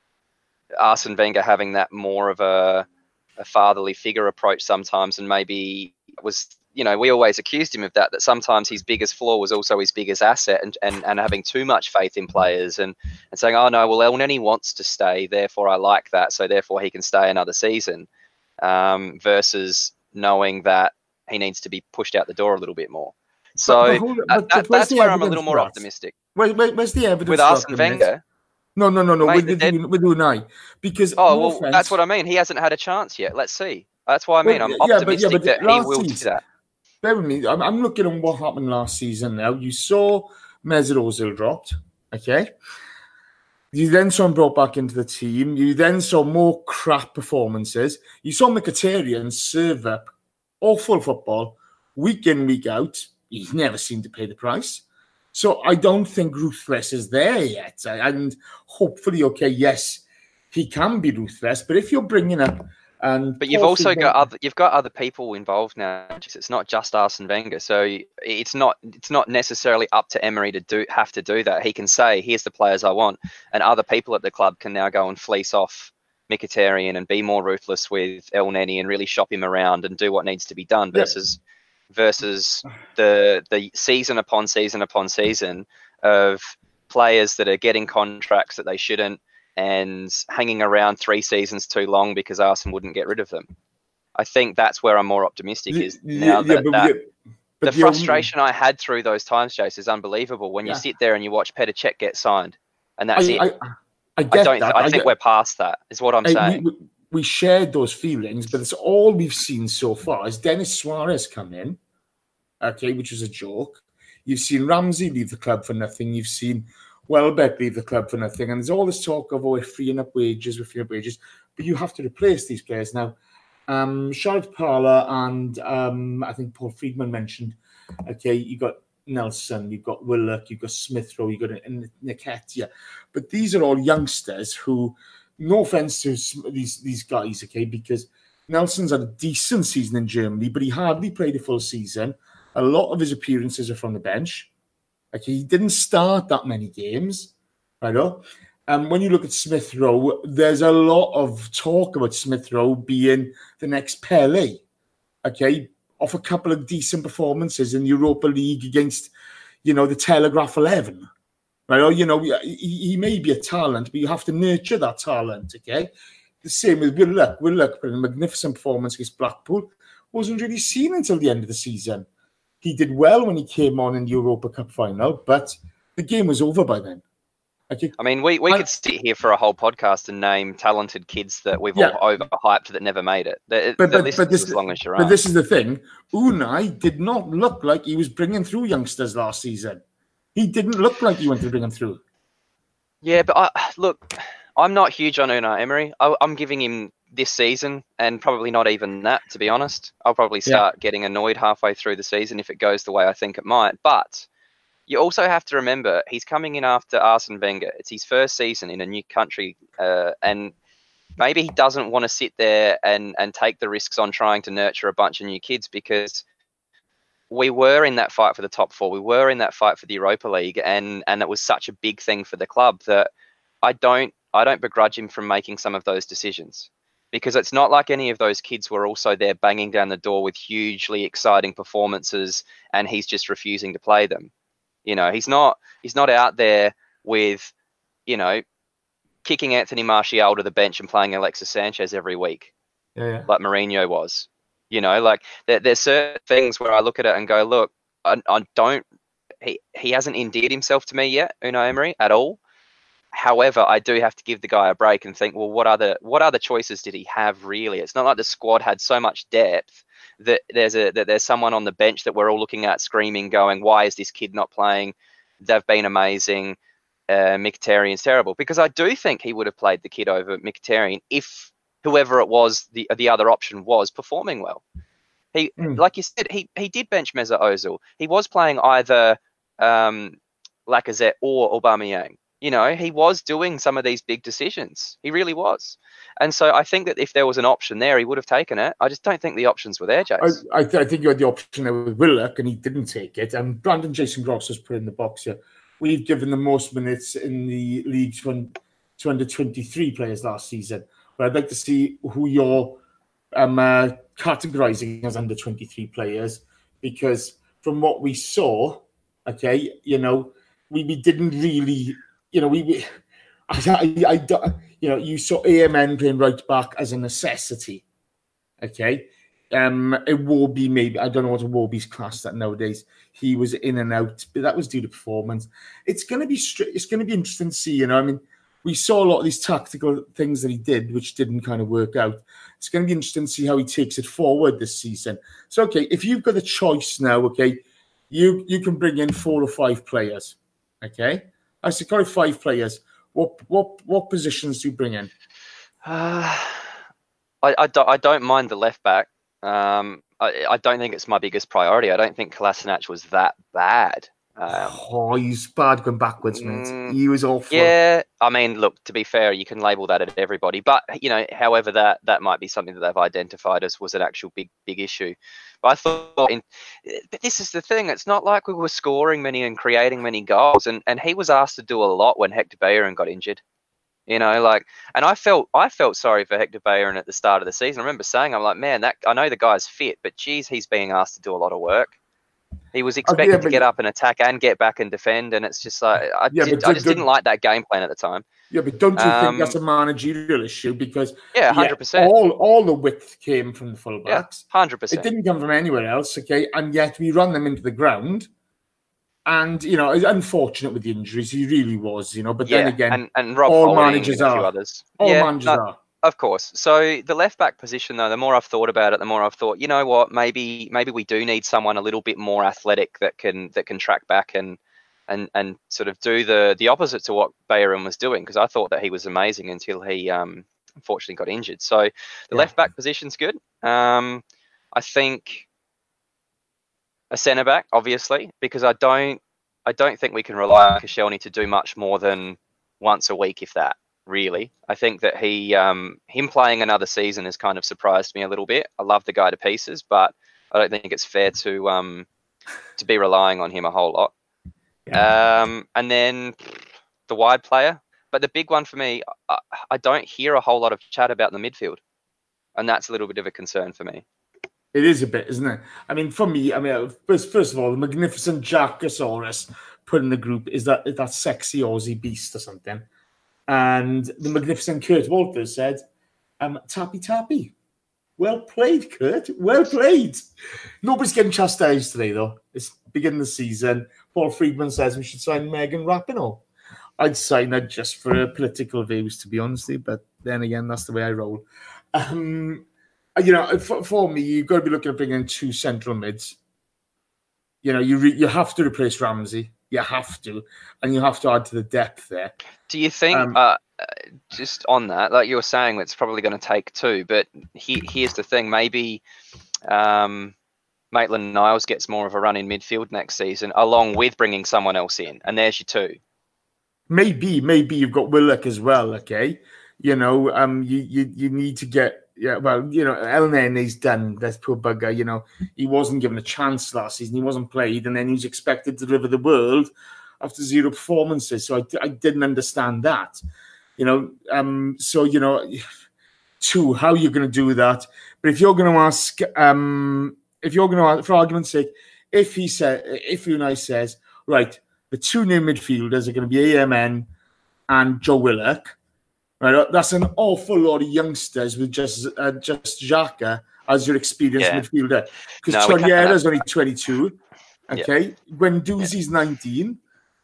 [SPEAKER 6] Arsene Wenger having that more of a, a fatherly figure approach sometimes, and maybe was. You know, we always accused him of that, that sometimes his biggest flaw was also his biggest asset, and, and, and having too much faith in players and, and saying, oh, no, well, Elneny wants to stay, therefore I like that, so therefore he can stay another season, um, versus knowing that he needs to be pushed out the door a little bit more. So
[SPEAKER 5] but, but,
[SPEAKER 6] that, that, that's where I'm a little more
[SPEAKER 5] that?
[SPEAKER 6] optimistic.
[SPEAKER 5] Where, where, where's the evidence?
[SPEAKER 6] With Arsene Wenger?
[SPEAKER 5] No, no, no, no,
[SPEAKER 6] Mate,
[SPEAKER 5] with,
[SPEAKER 6] dead...
[SPEAKER 5] with, with Unai. Because,
[SPEAKER 6] oh,
[SPEAKER 5] no
[SPEAKER 6] well,
[SPEAKER 5] offense,
[SPEAKER 6] that's what I mean. He hasn't had a chance yet. Let's see. That's what I mean.
[SPEAKER 5] well,
[SPEAKER 6] I'm
[SPEAKER 5] yeah,
[SPEAKER 6] optimistic
[SPEAKER 5] but, yeah, but
[SPEAKER 6] that he will
[SPEAKER 5] season,
[SPEAKER 6] do that.
[SPEAKER 5] Bear with me. I'm, I'm looking at what happened last season now. You saw Mesut Ozil dropped, okay? You then saw him brought back into the team. You then saw more crap performances. You saw Mkhitaryan serve up awful football week in, week out. He's never seemed to pay the price. So I don't think ruthless is there yet. And hopefully, okay, yes, he can be ruthless. But if you're bringing up And
[SPEAKER 6] but you've also got other you've got other people involved now. It's not just Arsene Wenger, so it's not it's not necessarily up to Emery to do have to do that. He can say, "Here's the players I want," and other people at the club can now go and fleece off Mkhitaryan and be more ruthless with Elneny and really shop him around and do what needs to be done.
[SPEAKER 5] Yeah.
[SPEAKER 6] Versus versus the the season upon season upon season of players that are getting contracts that they shouldn't, and hanging around three seasons too long because Arsene wouldn't get rid of them. I think that's where I'm more optimistic is now
[SPEAKER 5] yeah,
[SPEAKER 6] that,
[SPEAKER 5] but,
[SPEAKER 6] that
[SPEAKER 5] yeah, but
[SPEAKER 6] the frustration I had through those times, Chase, is unbelievable. When
[SPEAKER 5] yeah.
[SPEAKER 6] you sit there and you watch Petr Cech get signed, and that's
[SPEAKER 5] I,
[SPEAKER 6] it.
[SPEAKER 5] I, I, get
[SPEAKER 6] I don't.
[SPEAKER 5] that.
[SPEAKER 6] I
[SPEAKER 5] I
[SPEAKER 6] think
[SPEAKER 5] get,
[SPEAKER 6] we're past that. Is what I'm
[SPEAKER 5] I,
[SPEAKER 6] saying.
[SPEAKER 5] We, we shared those feelings, but it's all we've seen so far. Is Denis Suarez come in, okay, which was a joke. You've seen Ramsey leave the club for nothing. You've seen Welbeck leave the club for nothing. And there's all this talk of, oh, we're freeing up wages, we're freeing up wages. But you have to replace these players. Now, Um, Sharad Parler and um, I think Paul Friedman mentioned, okay, you got Nelson, you've got Willock, you've got Smith Rowe, you've got Nketiah. But these are all youngsters who, no offense to these, these guys, okay, because Nelson's had a decent season in Germany, but he hardly played a full season. A lot of his appearances are from the bench. Okay, he didn't start that many games, right? And um, when you look at Smith Rowe, there's a lot of talk about Smith Rowe being the next Pele. Okay, off a couple of decent performances in the Europa League against, you know, the Telegraph eleven. Right? Or, you know, he, he may be a talent, but you have to nurture that talent. Okay, the same with Willock. Willock put in a magnificent performance against Blackpool. Wasn't really seen until the end of the season. He did well when he came on in the Europa Cup final, but the game was over by then. Okay.
[SPEAKER 6] I mean, we, we
[SPEAKER 5] I,
[SPEAKER 6] could sit here for a whole podcast and name talented kids that we've
[SPEAKER 5] yeah.
[SPEAKER 6] all overhyped that never made it. The,
[SPEAKER 5] but,
[SPEAKER 6] the
[SPEAKER 5] but,
[SPEAKER 6] list
[SPEAKER 5] but
[SPEAKER 6] is
[SPEAKER 5] this,
[SPEAKER 6] as long as your
[SPEAKER 5] But
[SPEAKER 6] arm.
[SPEAKER 5] this is the thing. Unai did not look like he was bringing through youngsters last season. He didn't look like he wanted to bring them through.
[SPEAKER 6] Yeah, but I, look, I'm not huge on Unai Emery. I, I'm giving him this season, and probably not even that, to be honest. I'll probably start yeah. getting annoyed halfway through the season if it goes the way I think it might. But you also have to remember, he's coming in after Arsene Wenger. It's his first season in a new country, uh, and maybe he doesn't want to sit there and, and take the risks on trying to nurture a bunch of new kids, because we were in that fight for the top four. We were in that fight for the Europa League, and, and it was such a big thing for the club that I don't I don't begrudge him from making some of those decisions. Because it's not like any of those kids were also there banging down the door with hugely exciting performances and he's just refusing to play them. You know, he's not he's not out there with, you know, kicking Anthony Martial to the bench and playing Alexis Sanchez every week,
[SPEAKER 5] yeah, yeah.
[SPEAKER 6] like Mourinho was. You know, like there, there's certain things where I look at it and go, look, I, I don't, he, he hasn't endeared himself to me yet, Unai Emery, at all. However, I do have to give the guy a break and think, well, what other what other choices did he have really? It's not like the squad had so much depth that there's a that there's someone on the bench that we're all looking at screaming, going, why is this kid not playing? They've been amazing. Uh, Mkhitaryan's terrible. Because I do think he would have played the kid over Mkhitaryan if whoever it was, the the other option was performing well. He, mm. like you said, he he did bench Mesut Ozil. He was playing either um, Lacazette or Aubameyang. You know, he was doing some of these big decisions. He really was. And so I think that if there was an option there, he would have taken it. I just don't think the options were there, Jace.
[SPEAKER 5] I, I, th- I think you had the option there with Willock, and he didn't take it. And Brandon Jason Gross has put in the box here. We've given the most minutes in the league to, to under twenty-three players last season. But I'd like to see who you're um, uh, categorising as under twenty-three players, because from what we saw, okay, you know, we, we didn't really... You know, we, we I, I, I, you know, you saw A M N playing right back as a necessity. Okay, um, it will be maybe I don't know what a Warby's class that nowadays. He was in and out, but that was due to performance. It's going to be it's going to be interesting to see. You know, I mean, we saw a lot of these tactical things that he did, which didn't kind of work out. It's going to be interesting to see how he takes it forward this season. So, okay, if you've got a choice now, okay, you you can bring in four or five players. Okay. I said, got five players. What what what positions do you bring in?
[SPEAKER 6] Uh, I, I, don't, I don't mind the left back. Um, I, I don't think it's my biggest priority. I don't think Kolasinac was that bad. Um,
[SPEAKER 5] oh, he's bad going backwards, mate. Mm, he was awful.
[SPEAKER 6] Yeah, I mean, look, to be fair, you can label that at everybody. But, you know, however, that that might be something that they've identified as was an actual big, big issue. But I thought, in, but this is the thing. It's not like we were scoring many and creating many goals. And, and he was asked to do a lot when Hector Bellerin got injured. You know, like, and I felt I felt sorry for Hector Bellerin at the start of the season. I remember saying, I'm like, man, that I know the guy's fit, but geez, he's being asked to do a lot of work. He was expected oh, yeah, to get up and attack and get back and defend, and it's just like I, yeah, did, I just didn't like that game plan at the time.
[SPEAKER 5] Yeah, but don't you um, think that's a managerial issue? Because
[SPEAKER 6] yeah, hundred yeah, percent.
[SPEAKER 5] All all the width came from the fullbacks.
[SPEAKER 6] Yeah, hundred percent.
[SPEAKER 5] It didn't come from anywhere else. Okay, and yet we run them into the ground. And you know, it's unfortunate with the injuries. He really was. You know, but
[SPEAKER 6] yeah,
[SPEAKER 5] then again,
[SPEAKER 6] and, and Rob
[SPEAKER 5] all
[SPEAKER 6] Holding
[SPEAKER 5] managers
[SPEAKER 6] and a
[SPEAKER 5] are.
[SPEAKER 6] few others.
[SPEAKER 5] All
[SPEAKER 6] yeah,
[SPEAKER 5] managers
[SPEAKER 6] no,
[SPEAKER 5] are.
[SPEAKER 6] Of course. So the left back position, though, the more I've thought about it, the more I've thought, you know what, maybe maybe we do need someone a little bit more athletic that can that can track back and and and sort of do the the opposite to what Bellerin was doing, because I thought that he was amazing until he um unfortunately got injured. So the yeah. left back position's good. Um, I think a centre back, obviously, because I don't, I don't think we can rely on Koscielny to do much more than once a week, if that. Really, I think that he, um, him playing another season has kind of surprised me a little bit. I love the guy to pieces, but I don't think it's fair to um, to be relying on him a whole lot. Yeah. Um, and then the wide player, but the big one for me, I, I don't hear a whole lot of chat about the midfield, and that's a little bit of a concern for me.
[SPEAKER 5] It is a bit, isn't it? I mean, for me, I mean, first, first of all, the magnificent Jackosaurus put in the group is that is that sexy Aussie beast or something. And the magnificent Kurt Walters said, um, tappy tappy. Well played, Kurt. Well played. Nobody's getting chastised today, though. It's beginning of the season. Paul Friedman says we should sign Megan Rapinoe. I'd sign her just for political views, to be honest with you, but then again, that's the way I roll. Um, you know, for, for me, you've got to be looking at bringing in two central mids. You know, you re- you have to replace Ramsey. You have to, and you have to add to the depth there.
[SPEAKER 6] Do you think, um, uh, just on that, like you were saying, it's probably going to take two, but he, here's the thing, maybe um, Maitland-Niles gets more of a run in midfield next season, along with bringing someone else in, and there's your two.
[SPEAKER 5] Maybe, maybe you've got Willock as well, okay? You know, um, you, you, you need to get, yeah, well, you know, El Nene's done, that poor bugger, you know, he wasn't given a chance last season, he wasn't played, and then he was expected to deliver the world after zero performances, so I, I didn't understand that, you know, um, so, you know, two, how you're going to do that, but if you're going to ask, um, if you're going to, for argument's sake, if he said, if Unai says, right, the two new midfielders are going to be A M N and Joe Willock, right? That's an awful lot of youngsters with just uh, just Xhaka as your experienced yeah. midfielder. Because no, Torreira's only twenty-two. Okay, yeah. Guendouzi's yeah. nineteen.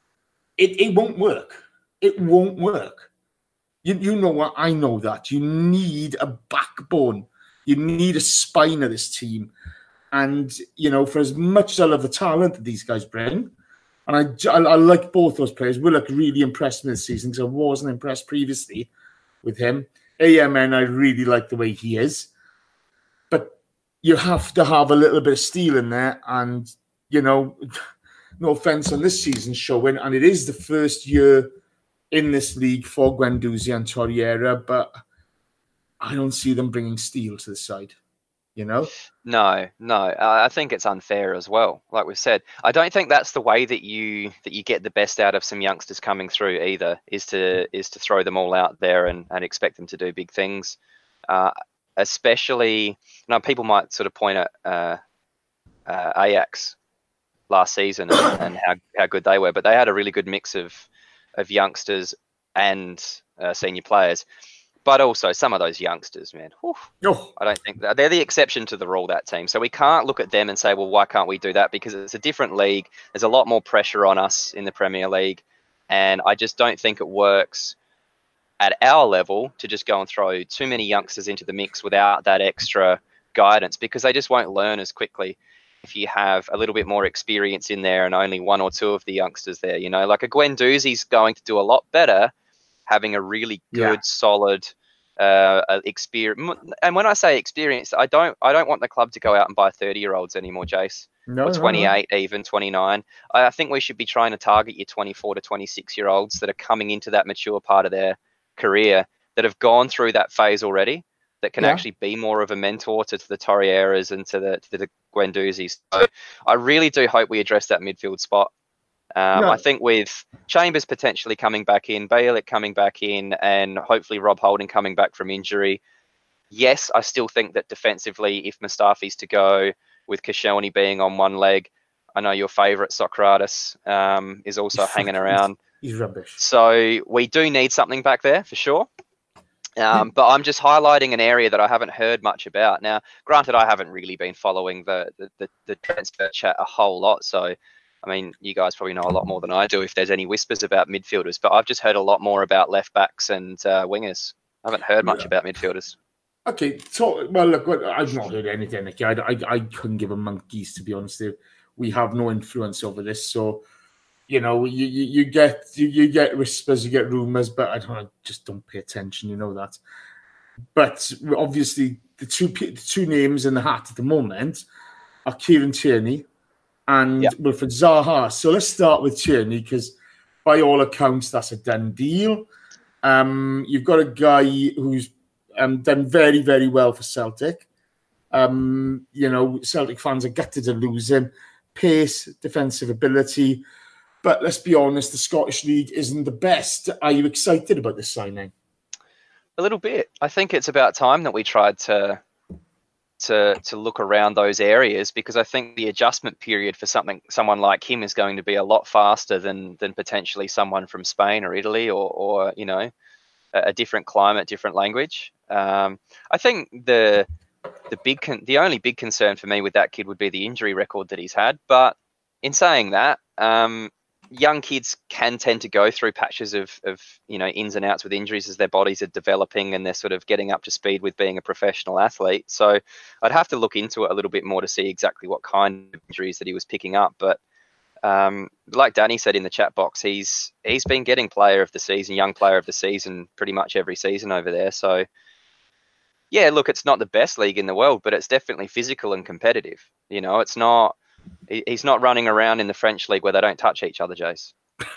[SPEAKER 5] It it won't work. It won't work. You you know what? I know that. You need a backbone. You need a spine of this team. And you know, for as much as I love the talent that these guys bring, and I, I, I like both those players. Willock really impressed me this season because I wasn't impressed previously with him. A M N, I really like the way he is. But you have to have a little bit of steel in there. And, you know, no offense on this season's showing. And it is the first year in this league for Guendouzi and Torreira. But I don't see them bringing steel to the side. You know?
[SPEAKER 6] No, no. Uh, I think it's unfair as well. Like we've said, I don't think that's the way that you that you get the best out of some youngsters coming through either. Is to is to throw them all out there and, and expect them to do big things. Uh, especially, you know, people might sort of point at uh, uh, Ajax last season and, and how, how good they were, but they had a really good mix of of youngsters and uh, senior players. But also some of those youngsters, man, whew, oh. I don't think that they're the exception to the rule, that team. So we can't look at them and say, well, why can't we do that? Because it's a different league. There's a lot more pressure on us in the Premier League. And I just don't think it works at our level to just go and throw too many youngsters into the mix without that extra guidance, because they just won't learn as quickly if you have a little bit more experience in there and only one or two of the youngsters there. You know, like a Guendouzi's going to do a lot better having a really good, yeah. solid uh, experience. And when I say experience, I don't I don't want the club to go out and buy thirty-year-olds anymore, Jace, no, or twenty-eight, no, no. even twenty-nine. I think we should be trying to target your twenty-four to twenty-six-year-olds that are coming into that mature part of their career, that have gone through that phase already, that can yeah. actually be more of a mentor to, to the Torreiras and to the, to the Guendouzis. So I really do hope we address that midfield spot. Um, no. I think with Chambers potentially coming back in, Bielik coming back in, and hopefully Rob Holding coming back from injury, yes, I still think that defensively, if Mustafi's to go, with Koscielny being on one leg, I know your favourite Socrates um, is also he's hanging around.
[SPEAKER 5] He's rubbish.
[SPEAKER 6] So we do need something back there for sure. Um, but I'm just highlighting an area that I haven't heard much about. Now, granted, I haven't really been following the the, the, the transfer chat a whole lot, so I mean, you guys probably know a lot more than I do if there's any whispers about midfielders, but I've just heard a lot more about left backs and uh, wingers. I haven't heard much yeah. about midfielders.
[SPEAKER 5] Okay, so, well, look, I've not heard anything. Okay, I, I, I couldn't give a monkey's, to be honest. We have no influence over this, so, you know, you, you, you get you, you get whispers, you get rumours, but I don't just don't pay attention, you know that. but obviously the two the two names in the hat at the moment are Kieran Tierney and
[SPEAKER 6] Yep.
[SPEAKER 5] Wilfred Zaha. So let's start with Tierney because by all accounts that's a done deal. Um, you've got a guy who's um, done very, very well for Celtic. Um, you know, Celtic fans are gutted to lose him. Pace, defensive ability. But let's be honest, the Scottish League isn't the best. Are you excited about this signing?
[SPEAKER 6] A little bit. I think it's about time that we tried to to to look around those areas, because I think the adjustment period for something someone like him is going to be a lot faster than than potentially someone from Spain or Italy or or you know a, a different climate, different language. Um, I think the the big con- the only big concern for me with that kid would be the injury record that he's had. But in saying that, um, young kids can tend to go through patches of, of, you know, ins and outs with injuries as their bodies are developing and they're sort of getting up to speed with being a professional athlete. So I'd have to look into it a little bit more to see exactly what kind of injuries that he was picking up. But um, like Danny said in the chat box, he's he's been getting player of the season, young player of the season, pretty much every season over there. So yeah, look, it's not the best league in the world, but it's definitely physical and competitive. You know, it's not. He's not running around in the French league where they don't touch each other, Jace.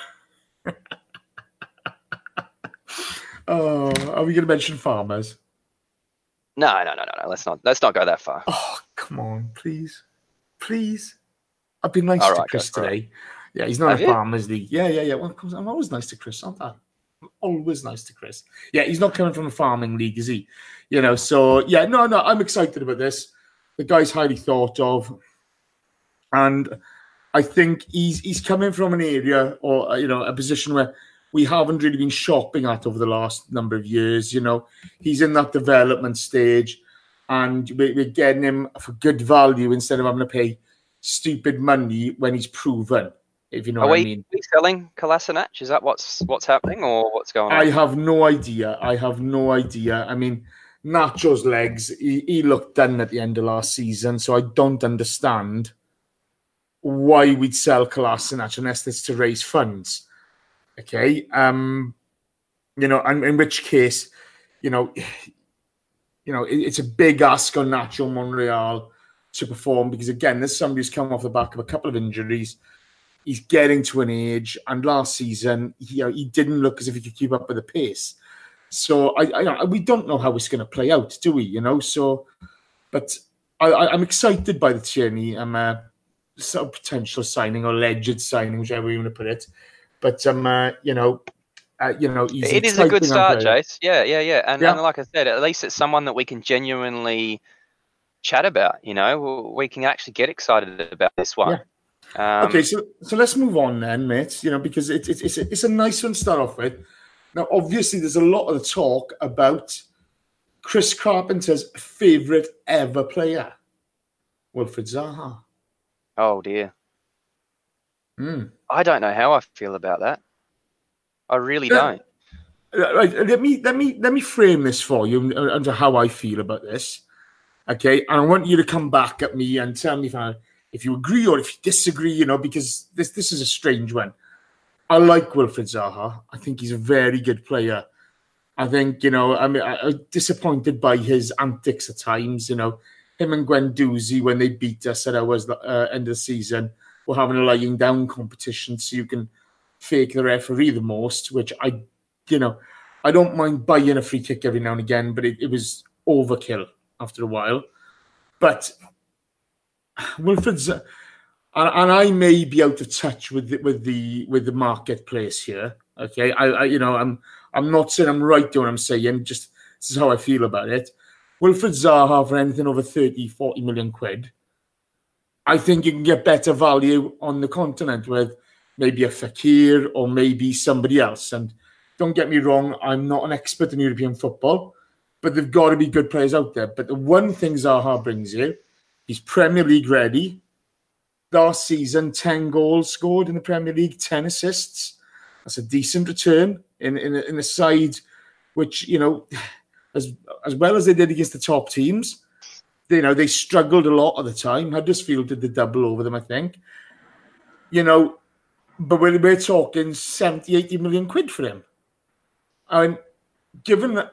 [SPEAKER 5] Oh, are we going to mention Farmers?
[SPEAKER 6] No, no, no, no, no. Let's not. Let's not go that far.
[SPEAKER 5] Oh, come on, please, please. I've been nice
[SPEAKER 6] All
[SPEAKER 5] to
[SPEAKER 6] right,
[SPEAKER 5] Chris
[SPEAKER 6] go for it.
[SPEAKER 5] today. Yeah, he's not
[SPEAKER 6] Have
[SPEAKER 5] a
[SPEAKER 6] you?
[SPEAKER 5] Farmers League. Yeah, yeah, yeah. Well, I'm always nice to Chris, aren't I? I'm always nice to Chris. Yeah, he's not coming from a farming league, is he? You know, so yeah, no, no. I'm excited about this. The guy's highly thought of. And I think he's he's coming from an area or, you know, a position where we haven't really been shopping at over the last number of years. You know, he's in that development stage and we're getting him for good value instead of having to pay stupid money when he's proven, if you know
[SPEAKER 6] Are
[SPEAKER 5] what
[SPEAKER 6] we,
[SPEAKER 5] I mean.
[SPEAKER 6] we selling Kolasinac? Is that what's what's happening or what's going on?
[SPEAKER 5] I have no idea. I have no idea. I mean, Nacho's legs, he, he looked done at the end of last season, so I don't understand why we'd sell Kolasinac unless it's to raise funds. Okay. Um, you know, and in which case, you know, you know, it, it's a big ask on Nacho Monreal to perform because again, there's somebody who's come off the back of a couple of injuries. He's getting to an age, and last season, he, you know, he didn't look as if he could keep up with the pace. So I, I we don't know how it's going to play out, do we? You know, so, but I, I, I'm excited by the Tierney. I'm uh, sort of potential signing or alleged signing, whichever you want to put it. But um, uh, you know, uh, you know, he's
[SPEAKER 6] It is a good
[SPEAKER 5] exciting
[SPEAKER 6] start,
[SPEAKER 5] player.
[SPEAKER 6] Jace. Yeah, yeah, yeah. And,
[SPEAKER 5] Yeah.
[SPEAKER 6] and like I said, at least it's someone that we can genuinely chat about. You know, we can actually get excited about this one. Um,
[SPEAKER 5] Okay, so so let's move on then, mate. You know, because it's it's it's a, it's a nice one to start off with. Now, obviously, there's a lot of the talk about Chris Carpenter's favorite ever player, Wilfred Zaha.
[SPEAKER 6] Oh dear.
[SPEAKER 5] Mm.
[SPEAKER 6] I don't know how I feel about that. I really
[SPEAKER 5] Yeah.
[SPEAKER 6] don't.
[SPEAKER 5] Right, let me let me let me frame this for you under how I feel about this. Okay, and I want you to come back at me and tell me if I, if you agree or if you disagree. You know, because this this is a strange one. I like Wilfred Zaha. I think he's a very good player. I think, you know, I mean, I, I'm disappointed by his antics at times. You know, him and Guendouzi, when they beat us at our uh, end of the season, were having a lying down competition so you can fake the referee the most, which I, you know, I don't mind buying a free kick every now and again, but it, it was overkill after a while. But Wilfred Zaha, And, and I may be out of touch with the, with the with the marketplace here. Okay, I, I you know I'm I'm not saying I'm right doing what I'm saying. Just this is how I feel about it. Wilfred Zaha for anything over thirty, forty million quid. I think you can get better value on the continent with maybe a Fekir or maybe somebody else. And don't get me wrong, I'm not an expert in European football, but there've got to be good players out there. But the one thing Zaha brings you, he's Premier League ready. Last season, ten goals scored in the Premier League, ten assists. That's a decent return in in a, in a side which, you know, as as well as they did against the top teams, they, you know, they struggled a lot of the time. Huddersfield did the double over them, I think. You know, but we're, we're talking seventy, eighty million quid for him. I mean, given that,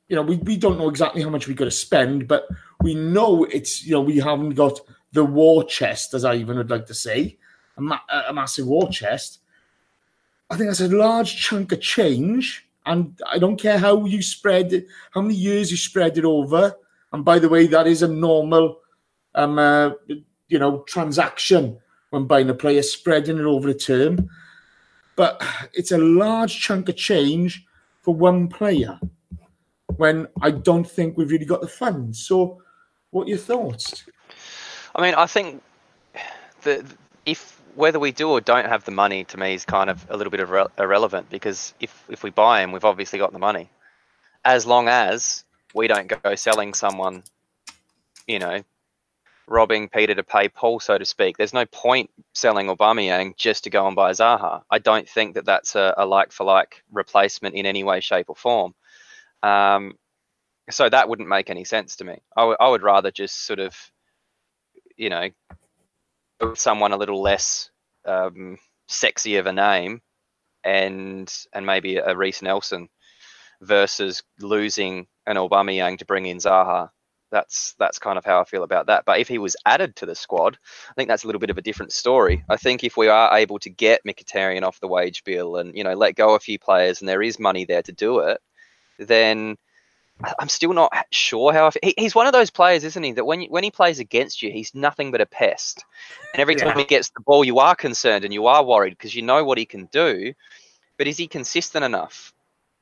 [SPEAKER 5] you know, we, we don't know exactly how much we've got to spend, but we know it's, you know, we haven't got the war chest, as I even would like to say, a, ma- a massive war chest. I think that's a large chunk of change, and I don't care how you spread it, how many years you spread it over. And by the way, that is a normal, um, uh, you know, transaction when buying a player, spreading it over a term. But it's a large chunk of change for one player, when I don't think we've really got the funds. So, what are your thoughts?
[SPEAKER 6] I mean, I think the if whether we do or don't have the money, to me, is kind of a little bit irre- irrelevant, because if if we buy him, we've obviously got the money. As long as we don't go selling someone, you know, robbing Peter to pay Paul, so to speak. There's no point selling Aubameyang just to go and buy Zaha. I don't think that that's a, a like-for-like replacement in any way, shape or form. Um, so that wouldn't make any sense to me. I, w- I would rather just sort of, you know, go with someone a little less um, sexy of a name, and and maybe a Reece Nelson, versus losing an Aubameyang to bring in Zaha. That's that's kind of how I feel about that. But if he was added to the squad, I think that's a little bit of a different story. I think if we are able to get Mkhitaryan off the wage bill and, you know, let go a few players, and there is money there to do it, then I'm still not sure how. I feel. He, he's one of those players, isn't he, that when you, when he plays against you, he's nothing but a pest. And every time
[SPEAKER 5] Yeah.
[SPEAKER 6] he gets the ball, you are concerned and you are worried because you know what he can do. But is he consistent enough?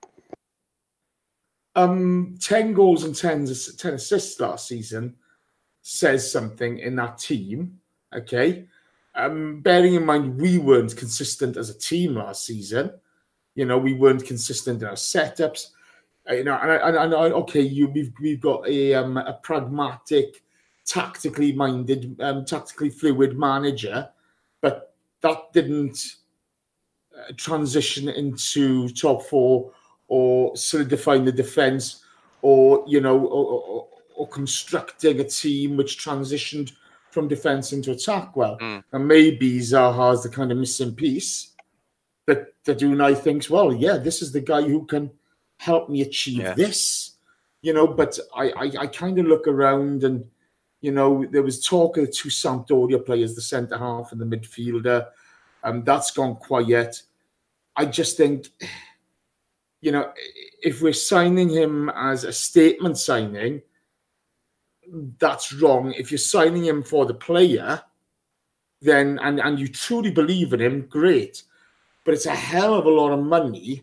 [SPEAKER 5] Um, ten goals and ten, ten assists last season says something in that team. Okay, um, bearing in mind we weren't consistent as a team last season. You know, we weren't consistent in our setups. Uh, you know, and, and, and okay, you we've we've got a um, a pragmatic, tactically minded, um, tactically fluid manager, but that didn't uh, transition into top four or solidifying the defense, or you know, or, or, or constructing a team which transitioned from defense into attack well.
[SPEAKER 6] Mm.
[SPEAKER 5] And maybe Zaha's the kind of missing piece that that Unai thinks, well, yeah, this is the guy who can help me achieve
[SPEAKER 6] Yeah.
[SPEAKER 5] this, you know. But I, I, I kind of look around, and you know, there was talk of the two Sampdoria players, the centre half and the midfielder, and that's gone quiet. I just think, you know, if we're signing him as a statement signing, that's wrong. If you're signing him for the player, then and and you truly believe in him, great. But it's a hell of a lot of money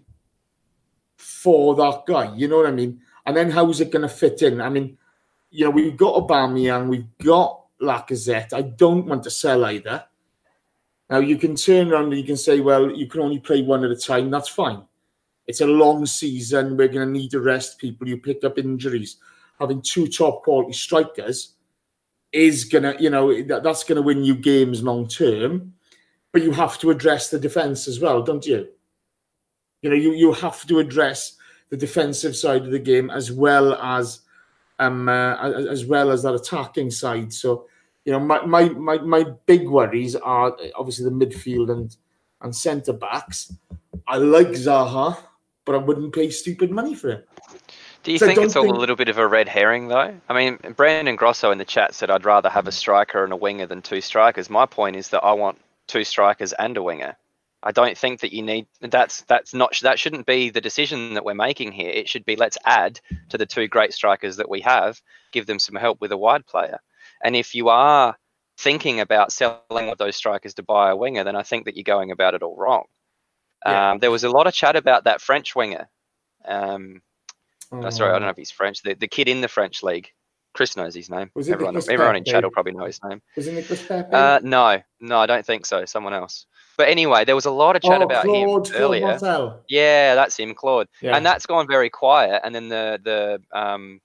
[SPEAKER 5] for that guy. You know what I mean? And then how's it going to fit in? I mean, you know, we've got Aubameyang, we've got Lacazette. I don't want to sell either. Now, you can turn around and you can say, well, you can only play one at a time. That's fine. It's a long season. We're going to need to rest people. You pick up injuries. Having two top quality strikers is going to, you know, that, that's going to win you games long term. But you have to address the defense as well, don't you? You know, you, you have to address the defensive side of the game as well as um uh, as well as that attacking side. So, you know, my, my my my big worries are obviously the midfield and and centre backs. I like Zaha, but I wouldn't pay stupid money for him.
[SPEAKER 6] Do you
[SPEAKER 5] So I
[SPEAKER 6] think
[SPEAKER 5] don't
[SPEAKER 6] it's all
[SPEAKER 5] think-
[SPEAKER 6] a little bit of a red herring, though? I mean, Brandon Grosso in the chat said, I'd rather have a striker and a winger than two strikers. My point is that I want two strikers and a winger. I don't think that you need, that's that's not, that shouldn't be the decision that we're making here. It should be, let's add to the two great strikers that we have, give them some help with a wide player. And if you are thinking about selling one of those strikers to buy a winger, then I think that you're going about it all wrong.
[SPEAKER 5] Yeah.
[SPEAKER 6] Um, there was a lot of chat about that French winger. Um, Oh, sorry, I don't know if he's French. The, the kid in the French league. Chris knows his name.
[SPEAKER 5] Was it
[SPEAKER 6] Everyone,
[SPEAKER 5] Nicolas
[SPEAKER 6] everyone in
[SPEAKER 5] Pepe?
[SPEAKER 6] chat will probably know his name.
[SPEAKER 5] Was it Nicolas Pepe?
[SPEAKER 6] Uh, no, no, I don't think so. Someone else. But anyway, there was a lot of chat
[SPEAKER 5] oh,
[SPEAKER 6] about
[SPEAKER 5] Claude,
[SPEAKER 6] him
[SPEAKER 5] Claude
[SPEAKER 6] earlier.
[SPEAKER 5] Martel.
[SPEAKER 6] Yeah, that's him, Claude.
[SPEAKER 5] Yeah.
[SPEAKER 6] And that's gone very quiet. And then the the um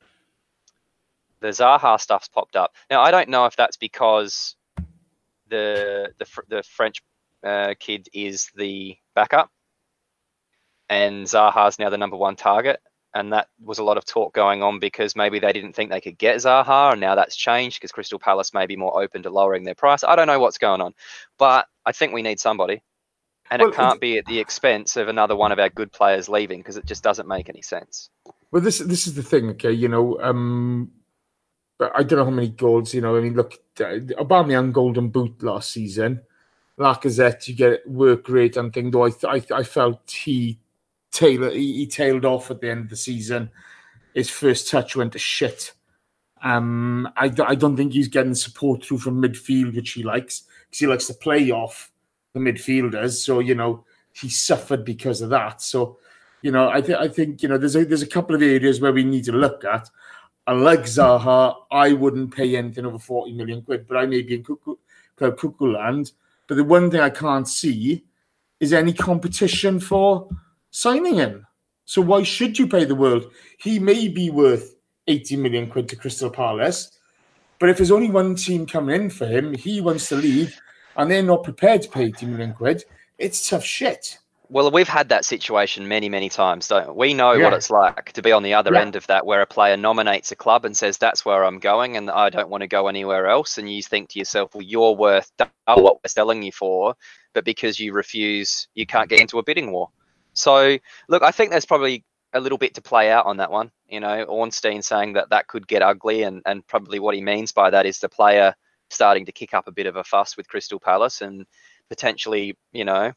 [SPEAKER 6] the Zaha stuff's popped up. Now, I don't know if that's because the the the French uh, kid is the backup, and Zaha's now the number one target. And that was a lot of talk going on because maybe they didn't think they could get Zaha, and now that's changed because Crystal Palace may be more open to lowering their price. I don't know what's going on, but I think we need somebody, and
[SPEAKER 5] Well,
[SPEAKER 6] it can't be at the expense of another one of our good players leaving because it just doesn't make any sense.
[SPEAKER 5] Well, this this is the thing, okay? You know, um, but I don't know how many goals. You know, I mean, look, Aubameyang Golden Boot last season. Lacazette, you get work rate and thing. Though I I, I felt he tailor he, he tailed off at the end of the season. His first touch went to shit. Um, I, I don't think he's getting support through from midfield, which he likes, because he likes to play off the midfielders. So, you know, he suffered because of that. So, you know, I, th- I think, you know, there's a, there's a couple of areas where we need to look at. And like Zaha, I wouldn't pay anything over forty million quid, but I may be in cuckoo, Club Cuckoo land. But the one thing I can't see is any competition for signing him. So why should you pay the world? He may be worth eighty million quid to Crystal Palace, but if there's only one team coming in for him, he wants to leave, and they're not prepared to pay eighty million quid, it's tough shit.
[SPEAKER 6] Well, we've had that situation many, many times, don't we? We know
[SPEAKER 5] Yeah.
[SPEAKER 6] what it's like to be on the other
[SPEAKER 5] Yeah.
[SPEAKER 6] end of that, where a player nominates a club and says, that's where I'm going and I don't want to go anywhere else. And you think to yourself, well, you're worth double what we're selling you for, but because you refuse, you can't get into a bidding war. So, look, I think there's probably a little bit to play out on that one. You know, Ornstein saying that that could get ugly, and, and probably what he means by that is the player starting to kick up a bit of a fuss with Crystal Palace and potentially, you know,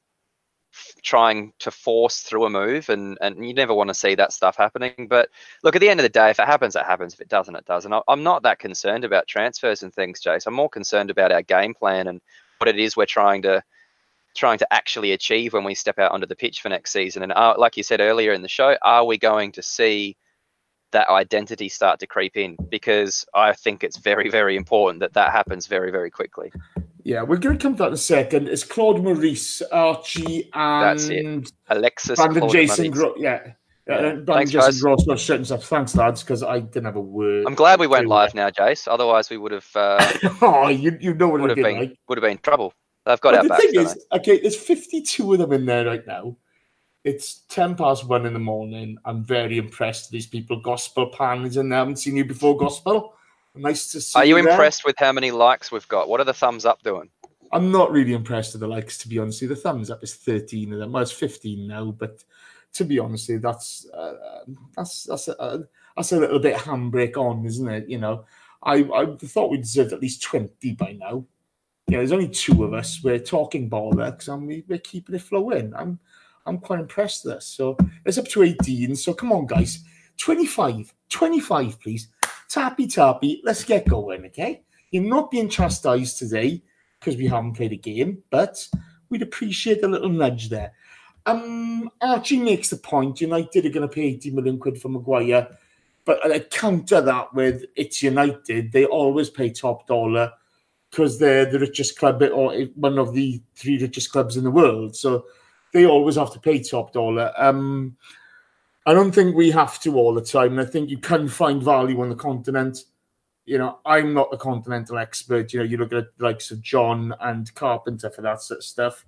[SPEAKER 6] trying to force through a move, and, and you never want to see that stuff happening. But look, at the end of the day, if it happens, it happens. If it doesn't, it doesn't. I'm not that concerned about transfers and things, Jace. I'm more concerned about our game plan and what it is we're trying to trying to actually achieve when we step out onto the pitch for next season. And are, like you said earlier in the show, are we going to see that identity start to creep in? Because I think it's very, very important that that happens very, very quickly.
[SPEAKER 5] Yeah, we're going to come to that in a second. It's Claude Maurice, Archie, and
[SPEAKER 6] That's it. Alexis,
[SPEAKER 5] Brandon
[SPEAKER 6] Claude
[SPEAKER 5] Jason.
[SPEAKER 6] Maurice.
[SPEAKER 5] Gro- yeah.
[SPEAKER 6] Yeah.
[SPEAKER 5] Uh, Brandon
[SPEAKER 6] Thanks,
[SPEAKER 5] Jason
[SPEAKER 6] guys.
[SPEAKER 5] Gross got shit and stuff. Thanks, lads, because I didn't have a word.
[SPEAKER 6] I'm glad we went
[SPEAKER 5] to-
[SPEAKER 6] live now, Jace. Otherwise, we would have uh,
[SPEAKER 5] Oh, you, you know what
[SPEAKER 6] would
[SPEAKER 5] it
[SPEAKER 6] have
[SPEAKER 5] would
[SPEAKER 6] been
[SPEAKER 5] like.
[SPEAKER 6] would have been trouble. They've got
[SPEAKER 5] But
[SPEAKER 6] our
[SPEAKER 5] the
[SPEAKER 6] backs,
[SPEAKER 5] thing
[SPEAKER 6] don't
[SPEAKER 5] is, okay, there's fifty-two of them in there right now. It's ten past one in the morning. I'm very impressed with these people. Gospel Pan is in there. I haven't seen you before, Gospel. Nice to see
[SPEAKER 6] they? Are you
[SPEAKER 5] there.
[SPEAKER 6] impressed with how many likes we've got? What are the thumbs up doing?
[SPEAKER 5] I'm not really impressed with the likes, to be honest. The thumbs up is thirteen of them. Well, it's fifteen now, but to be honest, that's uh, that's that's a, that's a little bit handbrake on, isn't it? You know, I I thought we deserved at least twenty by now. Yeah, there's only two of us. We're talking bollocks, and we, we're keeping it flowing. I'm I'm quite impressed with this. So it's up to eighteen. So come on, guys, twenty-five, twenty-five, please. Tappy tappy. Let's get going, okay? You're not being chastised today because we haven't played a game, but we'd appreciate a little nudge there. Um, Archie makes the point, United are going to pay eighty million quid for Maguire, but I counter that with it's United. They always pay top dollar because they're the richest club or one of the three richest clubs in the world. So they always have to pay top dollar. Um, I don't think we have to all the time. And I think you can find value on the continent. You know, I'm not a continental expert. You know, you look at the likes of John and Carpenter for that sort of stuff.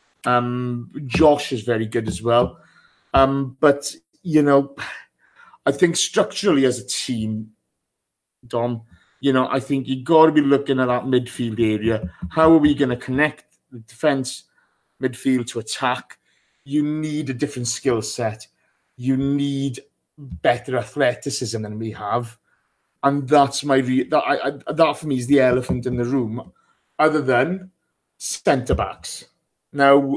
[SPEAKER 5] Um, Josh is very good as well. Um, but, you know, I think structurally as a team, Dom, you know, I think you've got to be looking at that midfield area. How are we going to connect the defence, midfield to attack? You need a different skill set. You need better athleticism than we have. And that's my re- that I, I, that for me is the elephant in the room, other than centre backs. Now,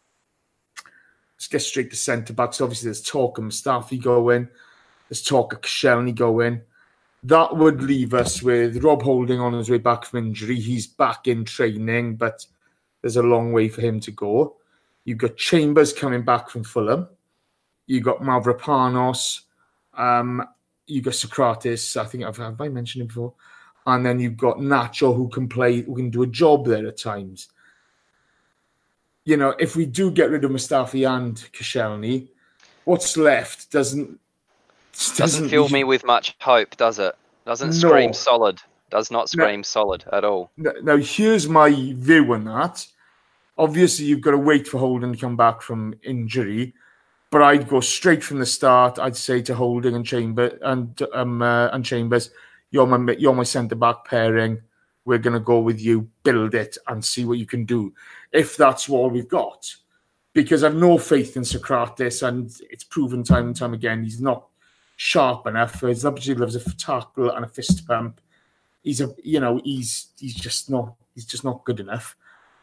[SPEAKER 5] let's get straight to centre backs. Obviously, there's talk of Mustafi going. There's talk of Koscielny going. That would leave us with Rob Holding on his way back from injury. He's back in training, but there's a long way for him to go. You've got Chambers coming back from Fulham. You've got Mavropanos. Um, you've got Socrates. I think I've have I mentioned him before. And then you've got Nacho, who can play, who can do a job there at times. You know, if we do get rid of Mustafi and Koscielny, what's left doesn't
[SPEAKER 6] Doesn't,
[SPEAKER 5] doesn't
[SPEAKER 6] fill
[SPEAKER 5] leave-
[SPEAKER 6] me with much hope, does it? Doesn't
[SPEAKER 5] No.
[SPEAKER 6] scream solid. Does not scream solid at all.
[SPEAKER 5] Now, here's my view on that. Obviously, you've got to wait for Holding to come back from injury, but I'd go straight from the start. I'd say to Holding and Chambers and um uh, and Chambers, you're my you're my centre back pairing. We're gonna go with you, build it, and see what you can do. If that's all we've got, because I've no faith in Socrates, and it's proven time and time again he's not sharp enough. He's obviously loves a tackle and a fist pump. He's a, you know, he's he's just not he's just not good enough.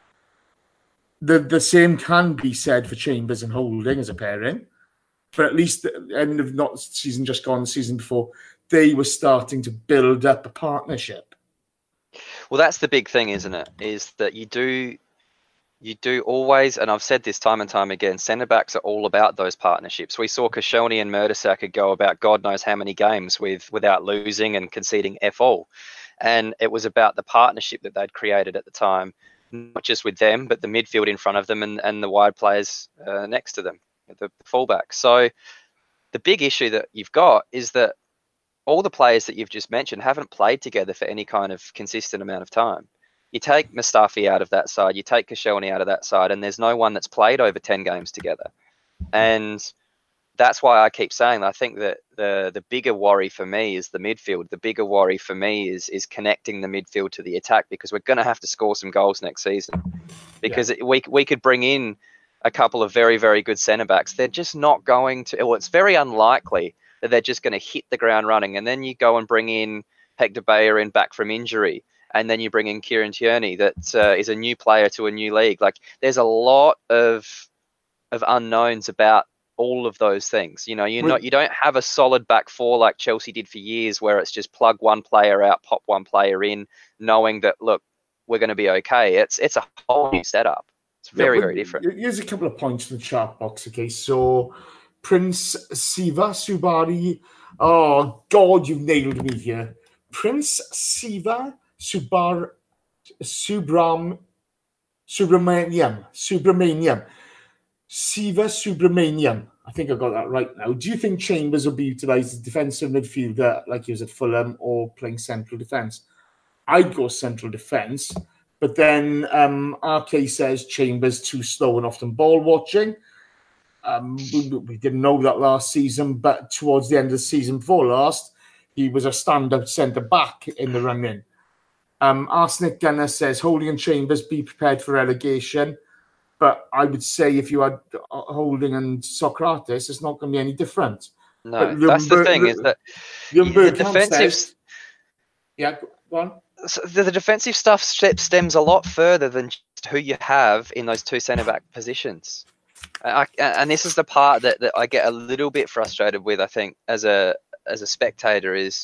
[SPEAKER 5] The the same can be said for Chambers and Holding as a pairing, but at least at the end of not season just gone, the season before, they were starting to build up a partnership.
[SPEAKER 6] Well, that's the big thing, isn't it? Is that you do, you do always, and I've said this time and time again, centre backs are all about those partnerships. We saw Koscielny and Mertesacker go about God knows how many games with without losing and conceding F all, and it was about the partnership that they'd created at the time. Not just with them, but the midfield in front of them and, and the wide players uh, next to them, the, the fullbacks. So the big issue that you've got is that all the players that you've just mentioned haven't played together for any kind of consistent amount of time. You take Mustafi out of that side, you take Koscielny out of that side, and there's no one that's played over ten games together. And that's why I keep saying I think that the the bigger worry for me is the midfield. The bigger worry for me is is connecting the midfield to the attack, because we're going to have to score some goals next season. Because yeah. it, we we could bring in a couple of very, very good centre backs. They're just not going to. Well, it's very unlikely that they're just going to hit the ground running. And then you go and bring in Hector Bellerin back from injury, and then you bring in Kieran Tierney, that uh, is a new player to a new league. Like, there's a lot of of unknowns about all of those things. You know, you're not, you don't have a solid back four like Chelsea did for years, where it's just plug one player out, pop one player in, knowing that, look, we're going to be okay. It's it's a whole new setup. It's very, yeah, very different.
[SPEAKER 5] Here's a couple of points in the chat box. Okay, so Prince Siva Subari. Oh, God, you've nailed me here. Prince Siva Subar Subram Subramaniam. Subramaniam. Siva Subramaniam. I think I got that right now. Do you think Chambers will be utilised as defensive midfielder like he was at Fulham, or playing central defence? I'd go central defence, but then um, R K says Chambers too slow and often ball watching. Um, we, we didn't know that last season, but towards the end of the season before last, he was a standout centre back in the run-in. Um, Arsenic Gunner says Holding and Chambers, be prepared for relegation. But I would say if you had Holding and Socrates, it's not going to be any different.
[SPEAKER 6] No, but that's the thing, is that the defensive... Says,
[SPEAKER 5] yeah, go on.
[SPEAKER 6] So the, the defensive stuff stems a lot further than just who you have in those two centre-back positions. I, and this is the part that, that I get a little bit frustrated with, I think, as a as a spectator, is,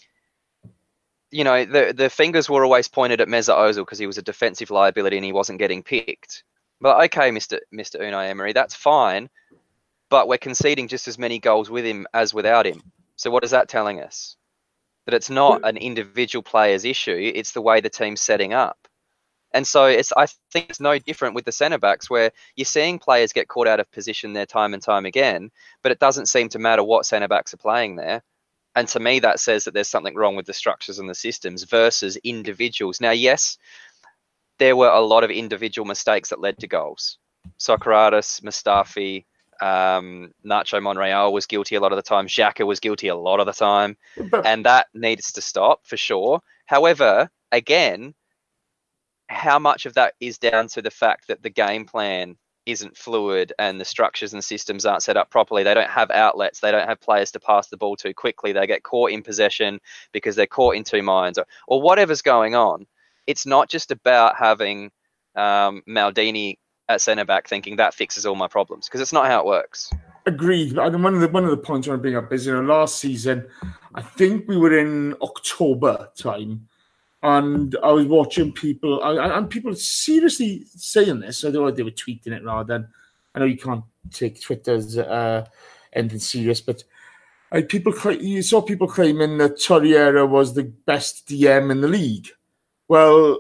[SPEAKER 6] you know, the, the fingers were always pointed at Mesut Ozil because he was a defensive liability and he wasn't getting picked. But okay, Mister Mister Unai Emery, that's fine, but we're conceding just as many goals with him as without him. So what is that telling us? That it's not an individual player's issue, it's the way the team's setting up. And so it's I think it's no different with the centre-backs, where you're seeing players get caught out of position there time and time again, but it doesn't seem to matter what centre-backs are playing there. And to me, that says that there's something wrong with the structures and the systems versus individuals. Now, yes, there were a lot of individual mistakes that led to goals. Socrates, Mustafi, um, Nacho Monreal was guilty a lot of the time. Xhaka was guilty a lot of the time. And that needs to stop for sure. However, again, how much of that is down to the fact that the game plan isn't fluid and the structures and systems aren't set up properly? They don't have outlets. They don't have players to pass the ball to quickly. They get caught in possession because they're caught in two minds, or, or whatever's going on. It's not just about having um, Maldini at centre-back thinking that fixes all my problems, because it's not how it works.
[SPEAKER 5] Agreed. And one of the one of the points I want to bring up is, you know, last season, I think we were in October time, and I was watching people, I, and people seriously saying this. I don't know, they were tweeting it rather than, I know you can't take Twitter as uh, anything serious, but uh, people, you saw people claiming that Torreira was the best D M in the league. Well,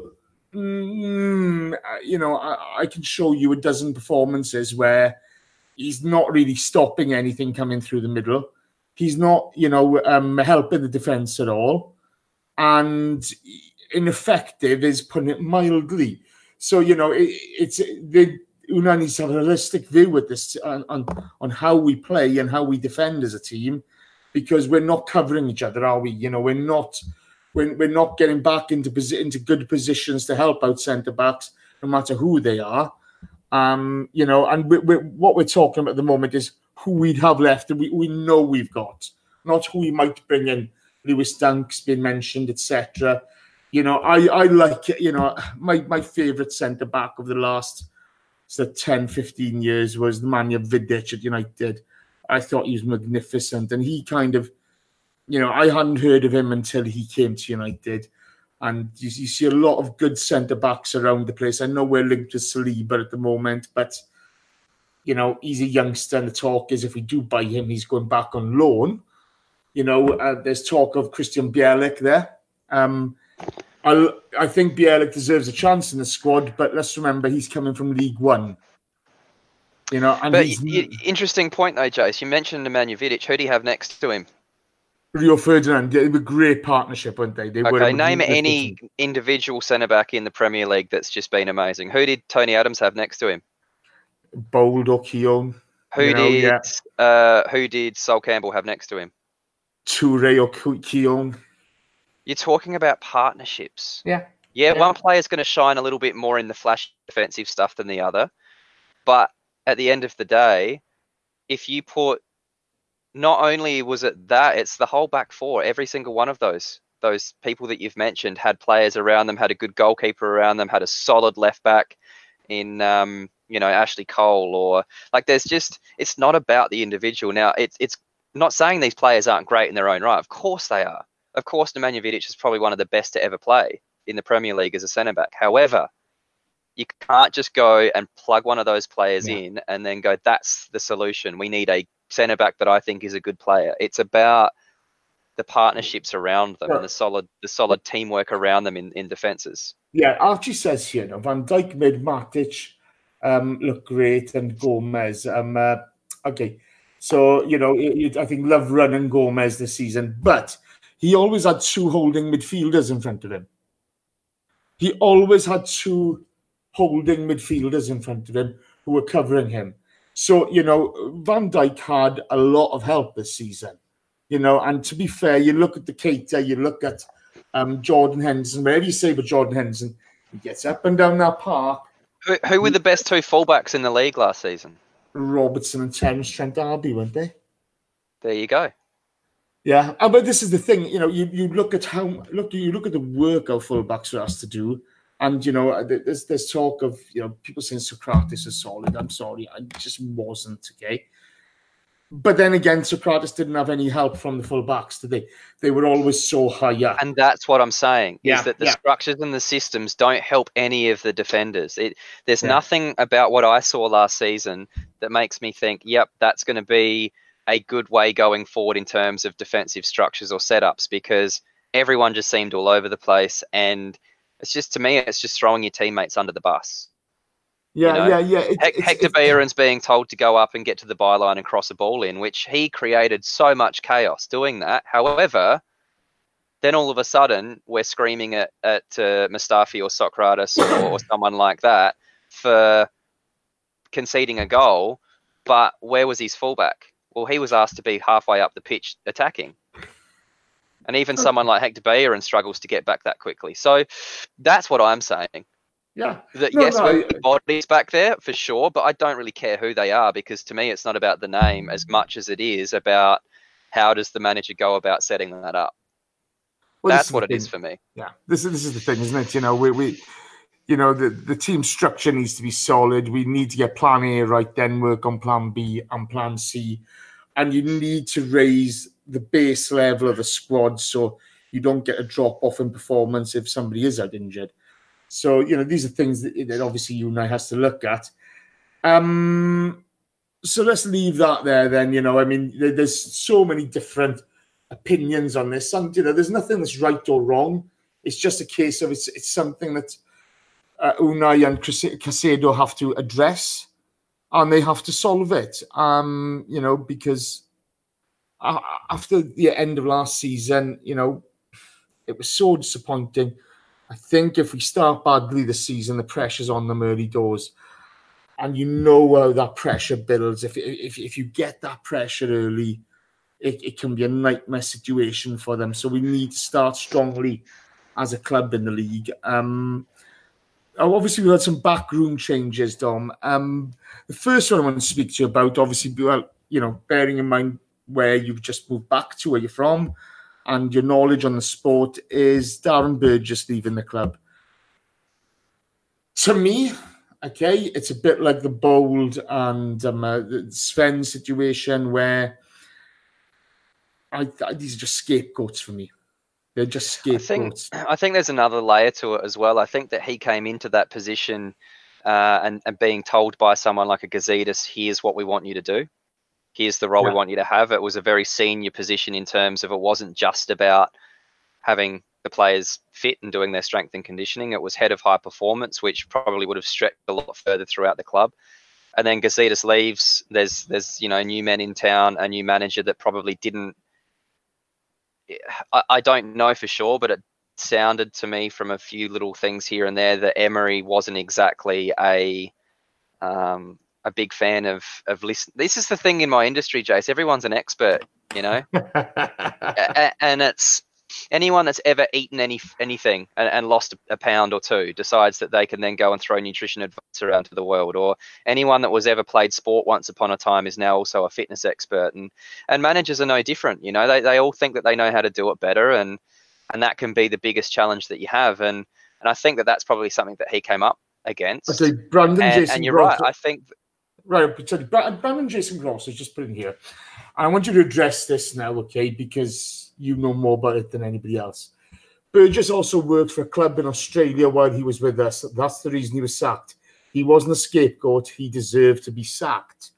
[SPEAKER 5] mm, you know, I, I can show you a dozen performances where he's not really stopping anything coming through the middle. He's not, you know, um, helping the defence at all. And ineffective is putting it mildly. So, you know, it, it's the Unai needs to have a holistic view with this on, on, on how we play and how we defend as a team, because we're not covering each other, are we? You know, we're not... We're, we're not getting back into into good positions to help out centre-backs, no matter who they are. Um, you know, and we, we, what we're talking about at the moment is who we'd have left, and we, we know we've got not who he might bring in. Lewis Dunk's been mentioned, et cetera. You know, I, I like, you know, my, my favourite centre-back of the last so ten, fifteen years was Nemanja Vidic at United. I thought he was magnificent. And he kind of, you know, I hadn't heard of him until he came to United. And you, you see a lot of good centre-backs around the place. I know we're linked with Saliba at the moment, but, you know, he's a youngster, and the talk is if we do buy him, he's going back on loan. You know, uh, there's talk of Christian Bielik there. Um, I I think Bielik deserves a chance in the squad, but let's remember he's coming from League One. You know, and
[SPEAKER 6] but
[SPEAKER 5] he's
[SPEAKER 6] y- interesting point though, Jace. You mentioned Nemanja Vidic. Who do you have next to him?
[SPEAKER 5] Rio Ferdinand. They were a great partnership, weren't they? They
[SPEAKER 6] okay,
[SPEAKER 5] were
[SPEAKER 6] name any individual centre back in the Premier League that's just been amazing. Who did Tony Adams have next to him?
[SPEAKER 5] Bold or Keown.
[SPEAKER 6] Who
[SPEAKER 5] you know,
[SPEAKER 6] did
[SPEAKER 5] yeah.
[SPEAKER 6] uh, Who did Sol Campbell have next to him?
[SPEAKER 5] Toure or Keown.
[SPEAKER 6] You're talking about partnerships.
[SPEAKER 5] Yeah.
[SPEAKER 6] Yeah,
[SPEAKER 5] yeah.
[SPEAKER 6] one player's going to shine a little bit more in the flash defensive stuff than the other. But at the end of the day, if you put, not only was it that, it's the whole back four. Every single one of those those people that you've mentioned had players around them, had a good goalkeeper around them, had a solid left back in, um, you know, Ashley Cole, or like there's just, it's not about the individual. Now, it's it's not saying these players aren't great in their own right. Of course they are. Of course, Nemanja Vidic is probably one of the best to ever play in the Premier League as a centre-back. However, you can't just go and plug one of those players yeah. in and then go, that's the solution. We need a centre-back that I think is a good player. It's about the partnerships around them yeah. and the solid the solid teamwork around them in, in defences.
[SPEAKER 5] Yeah, Archie says here, no, Van Dijk made Matic um, look great and Gomez. Um, uh, okay, so, you know, it, it, I think love running Gomez this season, but he always had two holding midfielders in front of him. He always had two holding midfielders in front of him who were covering him. So, you know, Van Dijk had a lot of help this season. You know, and to be fair, you look at the Keita, you look at um, Jordan Henderson, whatever you say about Jordan Henderson, he gets up and down that park.
[SPEAKER 6] Who, who were the best two fullbacks in the league last season?
[SPEAKER 5] Robertson and Terence Trent D'Arby, weren't they?
[SPEAKER 6] There you go.
[SPEAKER 5] Yeah, but this is the thing, you know, you, you look at how look you look at the work our fullbacks are asked to do, and you know, there's there's talk of, you know, people saying Socrates is solid. I'm sorry, I just wasn't, okay. But then again, Socrates didn't have any help from the fullbacks, did they? They were always so high up.
[SPEAKER 6] And that's what I'm saying,
[SPEAKER 5] yeah,
[SPEAKER 6] is that the
[SPEAKER 5] yeah.
[SPEAKER 6] structures and the systems don't help any of the defenders. It, there's yeah. nothing about what I saw last season that makes me think, yep, that's going to be a good way going forward in terms of defensive structures or setups, because everyone just seemed all over the place. And it's just, to me, it's just throwing your teammates under the bus.
[SPEAKER 5] Yeah,
[SPEAKER 6] you know?
[SPEAKER 5] yeah, yeah. It,
[SPEAKER 6] H- Hector Bellerin's being told to go up and get to the byline and cross a ball in, which he created so much chaos doing that. However, then all of a sudden we're screaming at, at uh, Mustafi or Socrates or, or someone like that for conceding a goal. But where was his fullback? Well, he was asked to be halfway up the pitch attacking. And even someone like Hector Bellerin struggles to get back that quickly. So that's what I'm saying.
[SPEAKER 5] Yeah.
[SPEAKER 6] That,
[SPEAKER 5] no,
[SPEAKER 6] yes,
[SPEAKER 5] no,
[SPEAKER 6] we've got bodies back there for sure, but I don't really care who they are, because to me it's not about the name as much as it is about how does the manager go about setting that up. Well, that's what it is for me.
[SPEAKER 5] Yeah, this is this is the thing, isn't it? You know, we we you know the, the team structure needs to be solid. We need to get plan A right, then work on plan B and plan C. And you need to raise the base level of the squad so you don't get a drop off in performance if somebody is out injured. So, you know, these are things that, that obviously Unai has to look at. Um, so let's leave that there then. You know, I mean, there, there's so many different opinions on this. And, you know, there's nothing that's right or wrong. It's just a case of it's it's something that uh, Unai and Caicedo have to address, and they have to solve it. Um, you know, because after the end of last season, you know, it was so disappointing. I think if we start badly this season, the pressure's on them early doors. And you know how that pressure builds. If if if you get that pressure early, it, it can be a nightmare situation for them. So we need to start strongly as a club in the league. Um, obviously, we had some backroom changes, Dom. Um, the first one I want to speak to you about, obviously, well, you know, bearing in mind where you've just moved back to where you're from, and your knowledge on the sport is Darren Burgess leaving the club. To me, okay, it's a bit like the Bold and um, uh, Sven situation where I, I, these are just scapegoats for me. They're just scapegoats.
[SPEAKER 6] I think, I think there's another layer to it as well. I think that he came into that position uh, and, and being told by someone like a Gazidis, here's what we want you to do. Here's the role
[SPEAKER 5] Yeah.
[SPEAKER 6] we want you to have. It was a very senior position in terms of it wasn't just about having the players fit and doing their strength and conditioning. It was head of high performance, which probably would have stretched a lot further throughout the club. And then Gazidis leaves. There's, there's you know, new men in town, a new manager that probably didn't. I, I don't know for sure, but it sounded to me from a few little things here and there that Emery wasn't exactly a. Um, a big fan of of listen. This is the thing in my industry, Jace. Everyone's an expert, you know, a, and it's anyone that's ever eaten any anything and, and lost a pound or two decides that they can then go and throw nutrition advice around to the world. Or anyone that was ever played sport once upon a time is now also a fitness expert. And and managers are no different. You know, they they all think that they know how to do it better, and and that can be the biggest challenge that you have. And and I think that that's probably something that he came up against.
[SPEAKER 5] So Brandon
[SPEAKER 6] and,
[SPEAKER 5] Jason
[SPEAKER 6] and you're
[SPEAKER 5] Gross,
[SPEAKER 6] right. I think.
[SPEAKER 5] Right, sorry, Brandon Jason Gross is just put in here. I want you to address this now, okay, because you know more about it than anybody else. Burgess also worked for a club in Australia while he was with us. That's the reason he was sacked. He wasn't a scapegoat. He deserved to be sacked.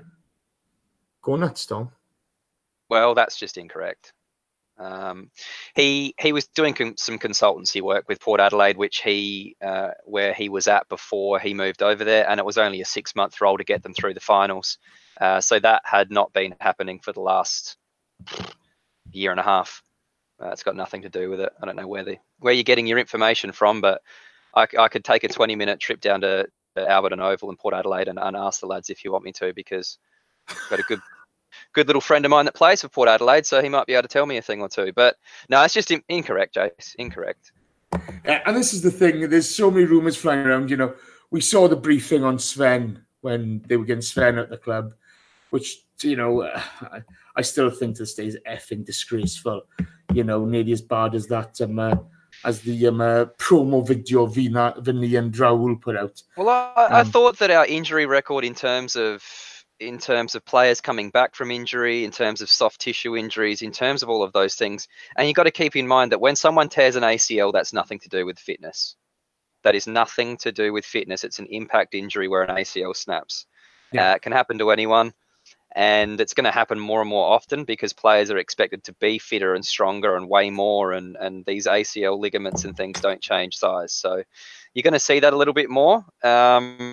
[SPEAKER 5] Go nuts, Tom.
[SPEAKER 6] Well, that's just incorrect. Um, he he was doing con- some consultancy work with Port Adelaide, which he uh, where he was at before he moved over there, and it was only a six month role to get them through the finals. Uh, so that had not been happening for the last year and a half. Uh, it's got nothing to do with it. I don't know where the where you're getting your information from, but I, I could take a twenty minute trip down to, to Alberton Oval in Port Adelaide and, and ask the lads if you want me to, because I've got a good. Good little friend of mine that plays for Port Adelaide, so he might be able to tell me a thing or two. But no, it's just in- incorrect, Jace. Incorrect.
[SPEAKER 5] Uh, and this is the thing. There's so many rumours flying around. You know, we saw the briefing on Sven when they were getting Sven at the club, which, you know, uh, I, I still think to this day is effing disgraceful. You know, nearly as bad as that, um, uh, as the um, uh, promo video Vina, Vinny and Raul put out.
[SPEAKER 6] Well, I,
[SPEAKER 5] Um,
[SPEAKER 6] I thought that our injury record in terms of in terms of players coming back from injury, in terms of soft tissue injuries, in terms of all of those things. And you've got to keep in mind that when someone tears an A C L, that's nothing to do with fitness. That is nothing to do with fitness. It's an impact injury where an A C L snaps.
[SPEAKER 5] Yeah.
[SPEAKER 6] Uh, it can happen to anyone, and it's going to happen more and more often because players are expected to be fitter and stronger and weigh more, and, and these A C L ligaments and things don't change size. So you're going to see that a little bit more. Um,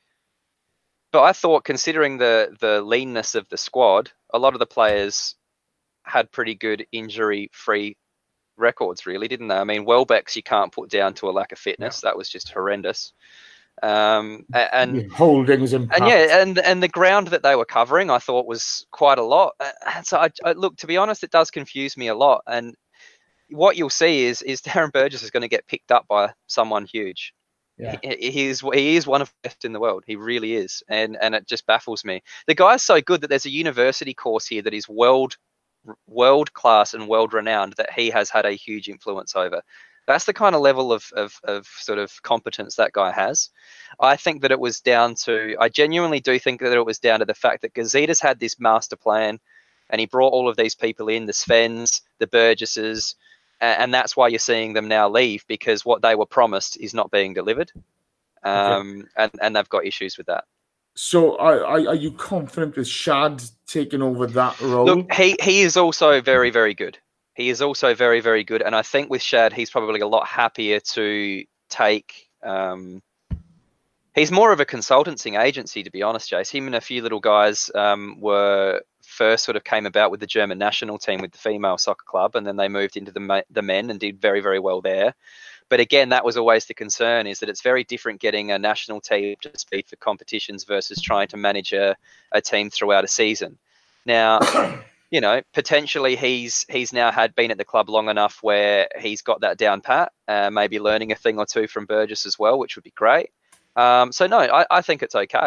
[SPEAKER 6] But I thought, considering the the leanness of the squad, a lot of the players had pretty good injury-free records, really, didn't they? I mean, Welbeck's you can't put down to a lack of fitness. Yeah. That was just horrendous. Um, and
[SPEAKER 5] yeah, Holdings and
[SPEAKER 6] and yeah, and and the ground that they were covering, I thought was quite a lot. So I, I look, to be honest, it does confuse me a lot. And what you'll see is is Darren Burgess is going to get picked up by someone huge.
[SPEAKER 5] Yeah.
[SPEAKER 6] He, he is he is one of the best in the world. He really is, and and it just baffles me. The guy's so good that there's a university course here that is world world class and world renowned that he has had a huge influence over. That's the kind of level of of of sort of competence that guy has. I think that it was down to. I genuinely do think that it was down to the fact that Gazidis had this master plan, and he brought all of these people in, the Svens, the Burgesses. And that's why you're seeing them now leave, because what they were promised is not being delivered. Um, okay. and, and they've got issues with that.
[SPEAKER 5] So are, are you confident with Shad taking over that role?
[SPEAKER 6] Look, he, he is also very, very good. He is also very, very good. And I think with Shad, he's probably a lot happier to take... Um, he's more of a consultancy agency, to be honest, Jace. Him and a few little guys um, were... first sort of came about with the German national team with the female soccer club, and then they moved into the the men and did very, very well there. But again, that was always the concern, is that it's very different getting a national team to speed for competitions versus trying to manage a, a team throughout a season. Now, you know, potentially he's he's now had been at the club long enough where he's got that down pat, uh, maybe learning a thing or two from Burgess as well, which would be great. Um, so no, I, I think it's okay.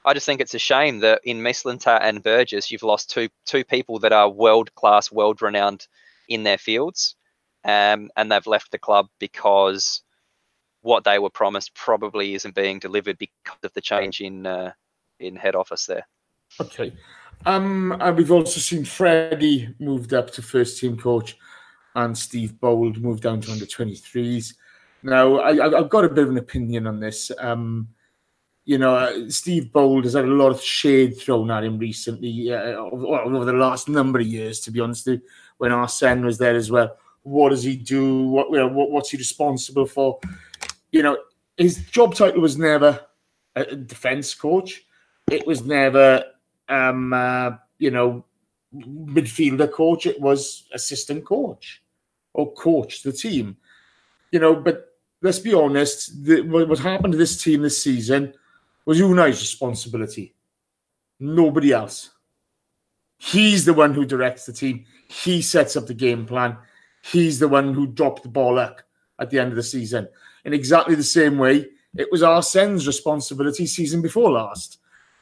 [SPEAKER 6] I just think it's a shame that in Mislintat and Burgess, you've lost two two people that are world-class, world-renowned in their fields, um, and they've left the club because what they were promised probably isn't being delivered because of the change in uh, in head office there.
[SPEAKER 5] Okay. Um, and we've also seen Freddie moved up to first team coach and Steve Bold moved down to under twenty-threes. Now, I, I've got a bit of an opinion on this. Um, you know, uh, Steve Bold has had a lot of shade thrown at him recently, uh, over, over the last number of years, to be honest, when Arsene was there as well. What does he do? What, you know, what what's he responsible for? You know, his job title was never a defence coach. It was never, um, uh, you know, midfielder coach. It was assistant coach or coach the team. You know, but let's be honest, the, what happened to this team this season was Unai's responsibility. Nobody else. He's the one who directs the team. He sets up the game plan. He's the one who dropped the ball up at the end of the season. In exactly the same way, it was Arsene's responsibility season before last.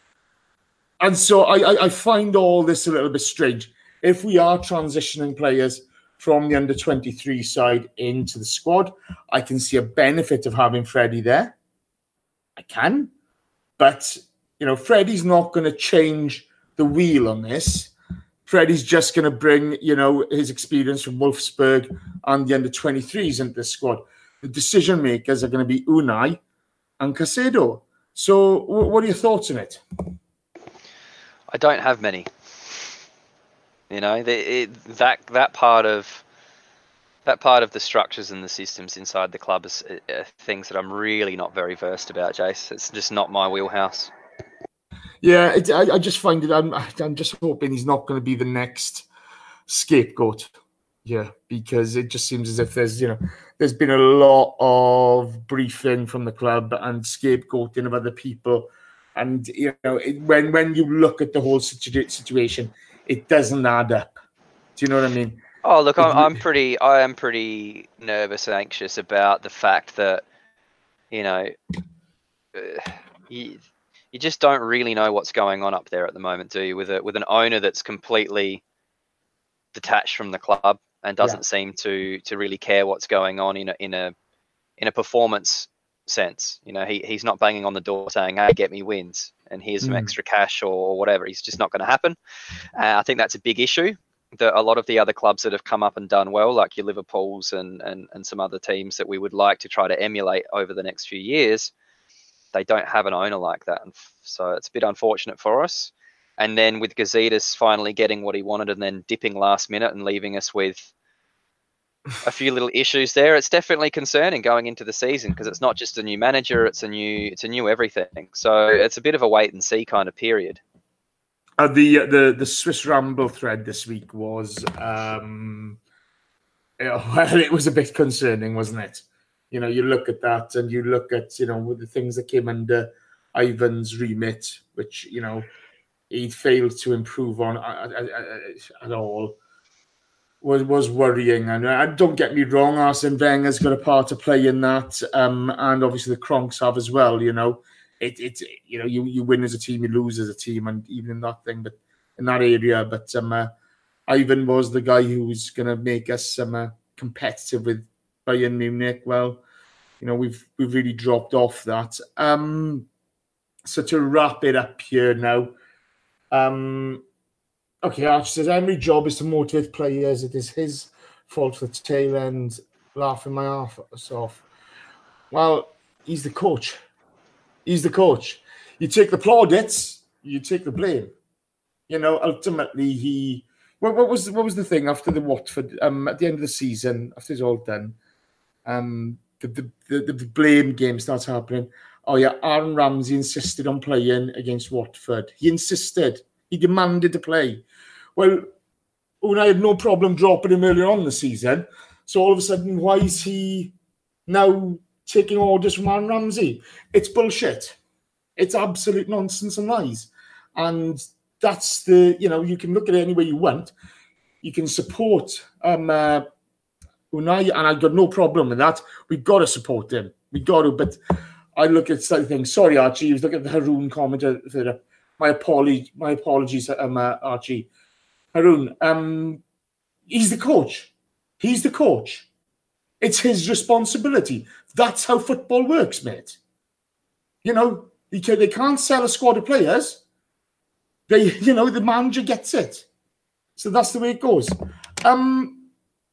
[SPEAKER 5] And so I, I, I find all this a little bit strange. If we are transitioning players from the under twenty-three side into the squad, I can see a benefit of having Freddie there. I can. But, you know, Freddie's not going to change the wheel on this. Freddie's just going to bring, you know, his experience from Wolfsburg and the under twenty-threes into the squad. The decision makers are going to be Unai and Caicedo. So what are your thoughts on it?
[SPEAKER 6] I don't have many. You know, the, it, that that part of that part of the structures and the systems inside the club is uh, things that I'm really not very versed about, Jace. It's just not my wheelhouse.
[SPEAKER 5] Yeah, it, I, I just find it. I'm, I'm just hoping he's not going to be the next scapegoat. Yeah, because it just seems as if there's, you know, there's been a lot of briefing from the club and scapegoating of other people, and you know, it, when when you look at the whole situ- situation, it doesn't add up. Do you know what I mean?
[SPEAKER 6] Oh, look, I'm, I'm pretty, I am pretty nervous and anxious about the fact that, you know, uh, you, you just don't really know what's going on up there at the moment, do you? With a with an owner that's completely detached from the club and doesn't yeah. seem to to really care what's going on in a in a in a performance sense. You know, he he's not banging on the door saying, "Hey, get me wins and here's some mm. extra cash," or, or whatever. It's just not going to happen. Uh, I think that's a big issue. That a lot of the other clubs that have come up and done well, like your Liverpools and, and, and some other teams that we would like to try to emulate over the next few years, they don't have an owner like that. And so it's a bit unfortunate for us. And then with Gazidis finally getting what he wanted and then dipping last minute and leaving us with a few little issues there, it's definitely concerning going into the season because it's not just a new manager, it's a new it's a new everything. So it's a bit of a wait and see kind of period.
[SPEAKER 5] Uh, the the the Swiss Ramble thread this week was um, well, it was a bit concerning, wasn't it? You know, you look at that and you look at, you know, the things that came under Ivan's remit, which, you know, he failed to improve on at, at, at all, was was worrying. And uh, don't get me wrong, Arsene Wenger's got a part to play in that, um, and obviously the Cronks have as well. You know, it it you know you, you win as a team, you lose as a team, and even in that thing, but in that area. But um, uh, Ivan was the guy who was going to make us um, uh, competitive with Bayern Munich. Well, you know, we've we've really dropped off that. Um, so to wrap it up here now. Um, okay, Arch says Emery's job is to motivate players. It is his fault for the tail end, laughing my ass off. Well, he's the coach. He's the coach. You take the plaudits, you take the blame. You know, ultimately, he. What, what was what was the thing after the Watford? Um, at the end of the season, after it's all done, um, the the, the the blame game starts happening. Oh, yeah, Aaron Ramsey insisted on playing against Watford. He insisted. He demanded to play. Well, Unai had no problem dropping him earlier on in the season. So all of a sudden, why is he now taking orders from Aaron Ramsey? It's bullshit. It's absolute nonsense and lies. And that's the, you know, you can look at it any way you want. You can support um, uh, Unai, and I've got no problem with that. We've got to support him. We've got to, but I look at something. Sorry, Archie. You was looking at the Haroon comment. My apology. My apologies, um, uh, Archie. Haroon, um, he's the coach. He's the coach. It's his responsibility. That's how football works, mate. You know, they can't, they can't sell a squad of players. They, you know, the manager gets it. So that's the way it goes. Um,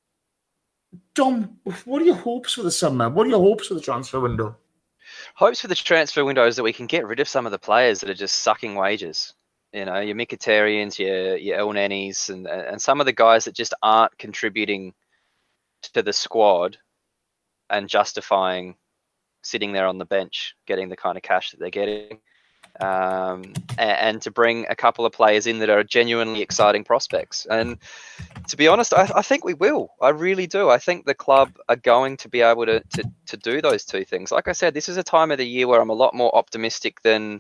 [SPEAKER 5] Dom, what are your hopes for the summer? What are your hopes for the transfer window?
[SPEAKER 6] Hopes for the transfer window is that we can get rid of some of the players that are just sucking wages. You know, your Mkhitaryan's, your your El Nenis, and and some of the guys that just aren't contributing to the squad and justifying sitting there on the bench, getting the kind of cash that they're getting. Um, and, and to bring a couple of players in that are genuinely exciting prospects. And to be honest, I, I think we will. I really do. I think the club are going to be able to, to to do those two things. Like I said, this is a time of the year where I'm a lot more optimistic than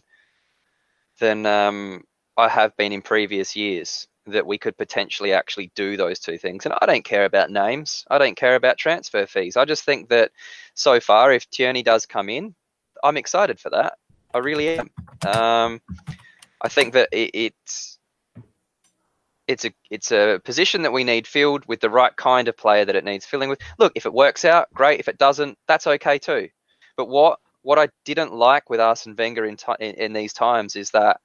[SPEAKER 6] than um, I have been in previous years, that we could potentially actually do those two things. And I don't care about names. I don't care about transfer fees. I just think that so far, if Tierney does come in, I'm excited for that. I really am. Um, I think that it, it's it's a it's a position that we need filled with the right kind of player that it needs filling with. Look, if it works out, great. If it doesn't, that's okay too. But what what I didn't like with Arsene Wenger in, in, in these times is that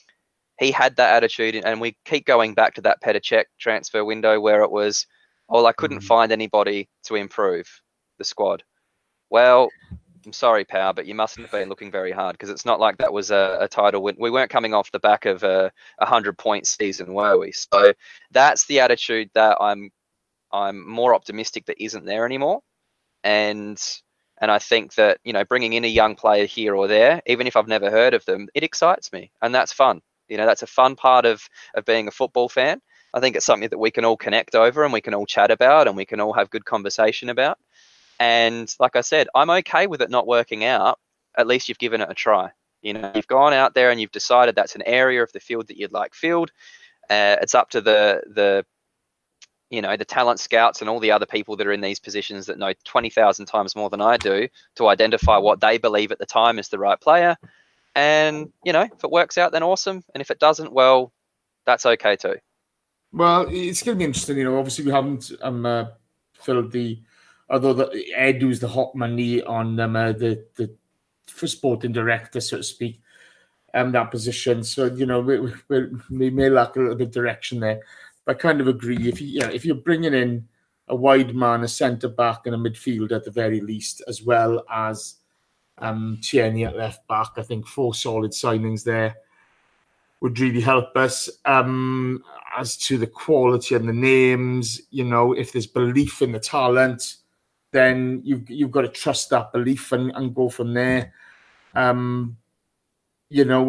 [SPEAKER 6] he had that attitude, and we keep going back to that Petr Cech transfer window where it was, oh, I couldn't find anybody to improve the squad. Well, I'm sorry, pal, but you mustn't have been looking very hard, because it's not like that was a, a title win. We weren't coming off the back of a, a hundred-point season, were we? So that's the attitude that I'm I'm more optimistic that isn't there anymore. And and I think that, you know, bringing in a young player here or there, even if I've never heard of them, it excites me, and that's fun. You know, that's a fun part of of being a football fan. I think it's something that we can all connect over, and we can all chat about, and we can all have good conversation about. And like I said, I'm okay with it not working out. At least you've given it a try. You know, you've gone out there and you've decided that's an area of the field that you'd like filled. Uh, it's up to the the you know the talent scouts and all the other people that are in these positions that know twenty thousand times more than I do to identify what they believe at the time is the right player. And you know, if it works out, then awesome. And if it doesn't, well, that's okay too.
[SPEAKER 5] Well, it's going to be interesting. You know, obviously we haven't um, uh, filled the. Although the Edu's the hot money on um, uh, the the for sporting director, so to speak, um, that position. So you know we, we we may lack a little bit of direction there. But I kind of agree. If you yeah, if you're bringing in a wide man, a centre back, and a midfielder at the very least, as well as um, Tierney at left back, I think four solid signings there would really help us. Um, as to the quality and the names, you know, if there's belief in the talent, then you've, you've got to trust that belief and, and go from there. Um, you know,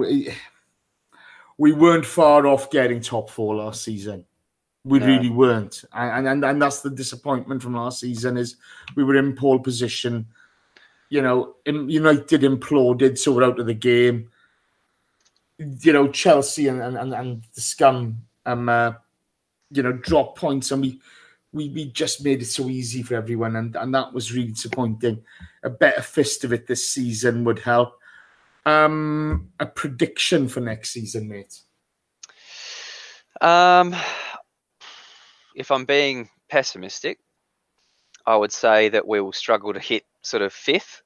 [SPEAKER 5] we weren't far off getting top four last season. We no. really weren't. And, and and that's the disappointment from last season, is we were in pole position. You know, United imploded, so we're out of the game. You know, Chelsea and, and, and the scum, um, uh, you know, dropped points, and we... We we just made it so easy for everyone, and, and that was really disappointing. A better fist of it this season would help. Um, a prediction for next season, mate?
[SPEAKER 6] Um, if I'm being pessimistic, I would say that we will struggle to hit sort of fifth,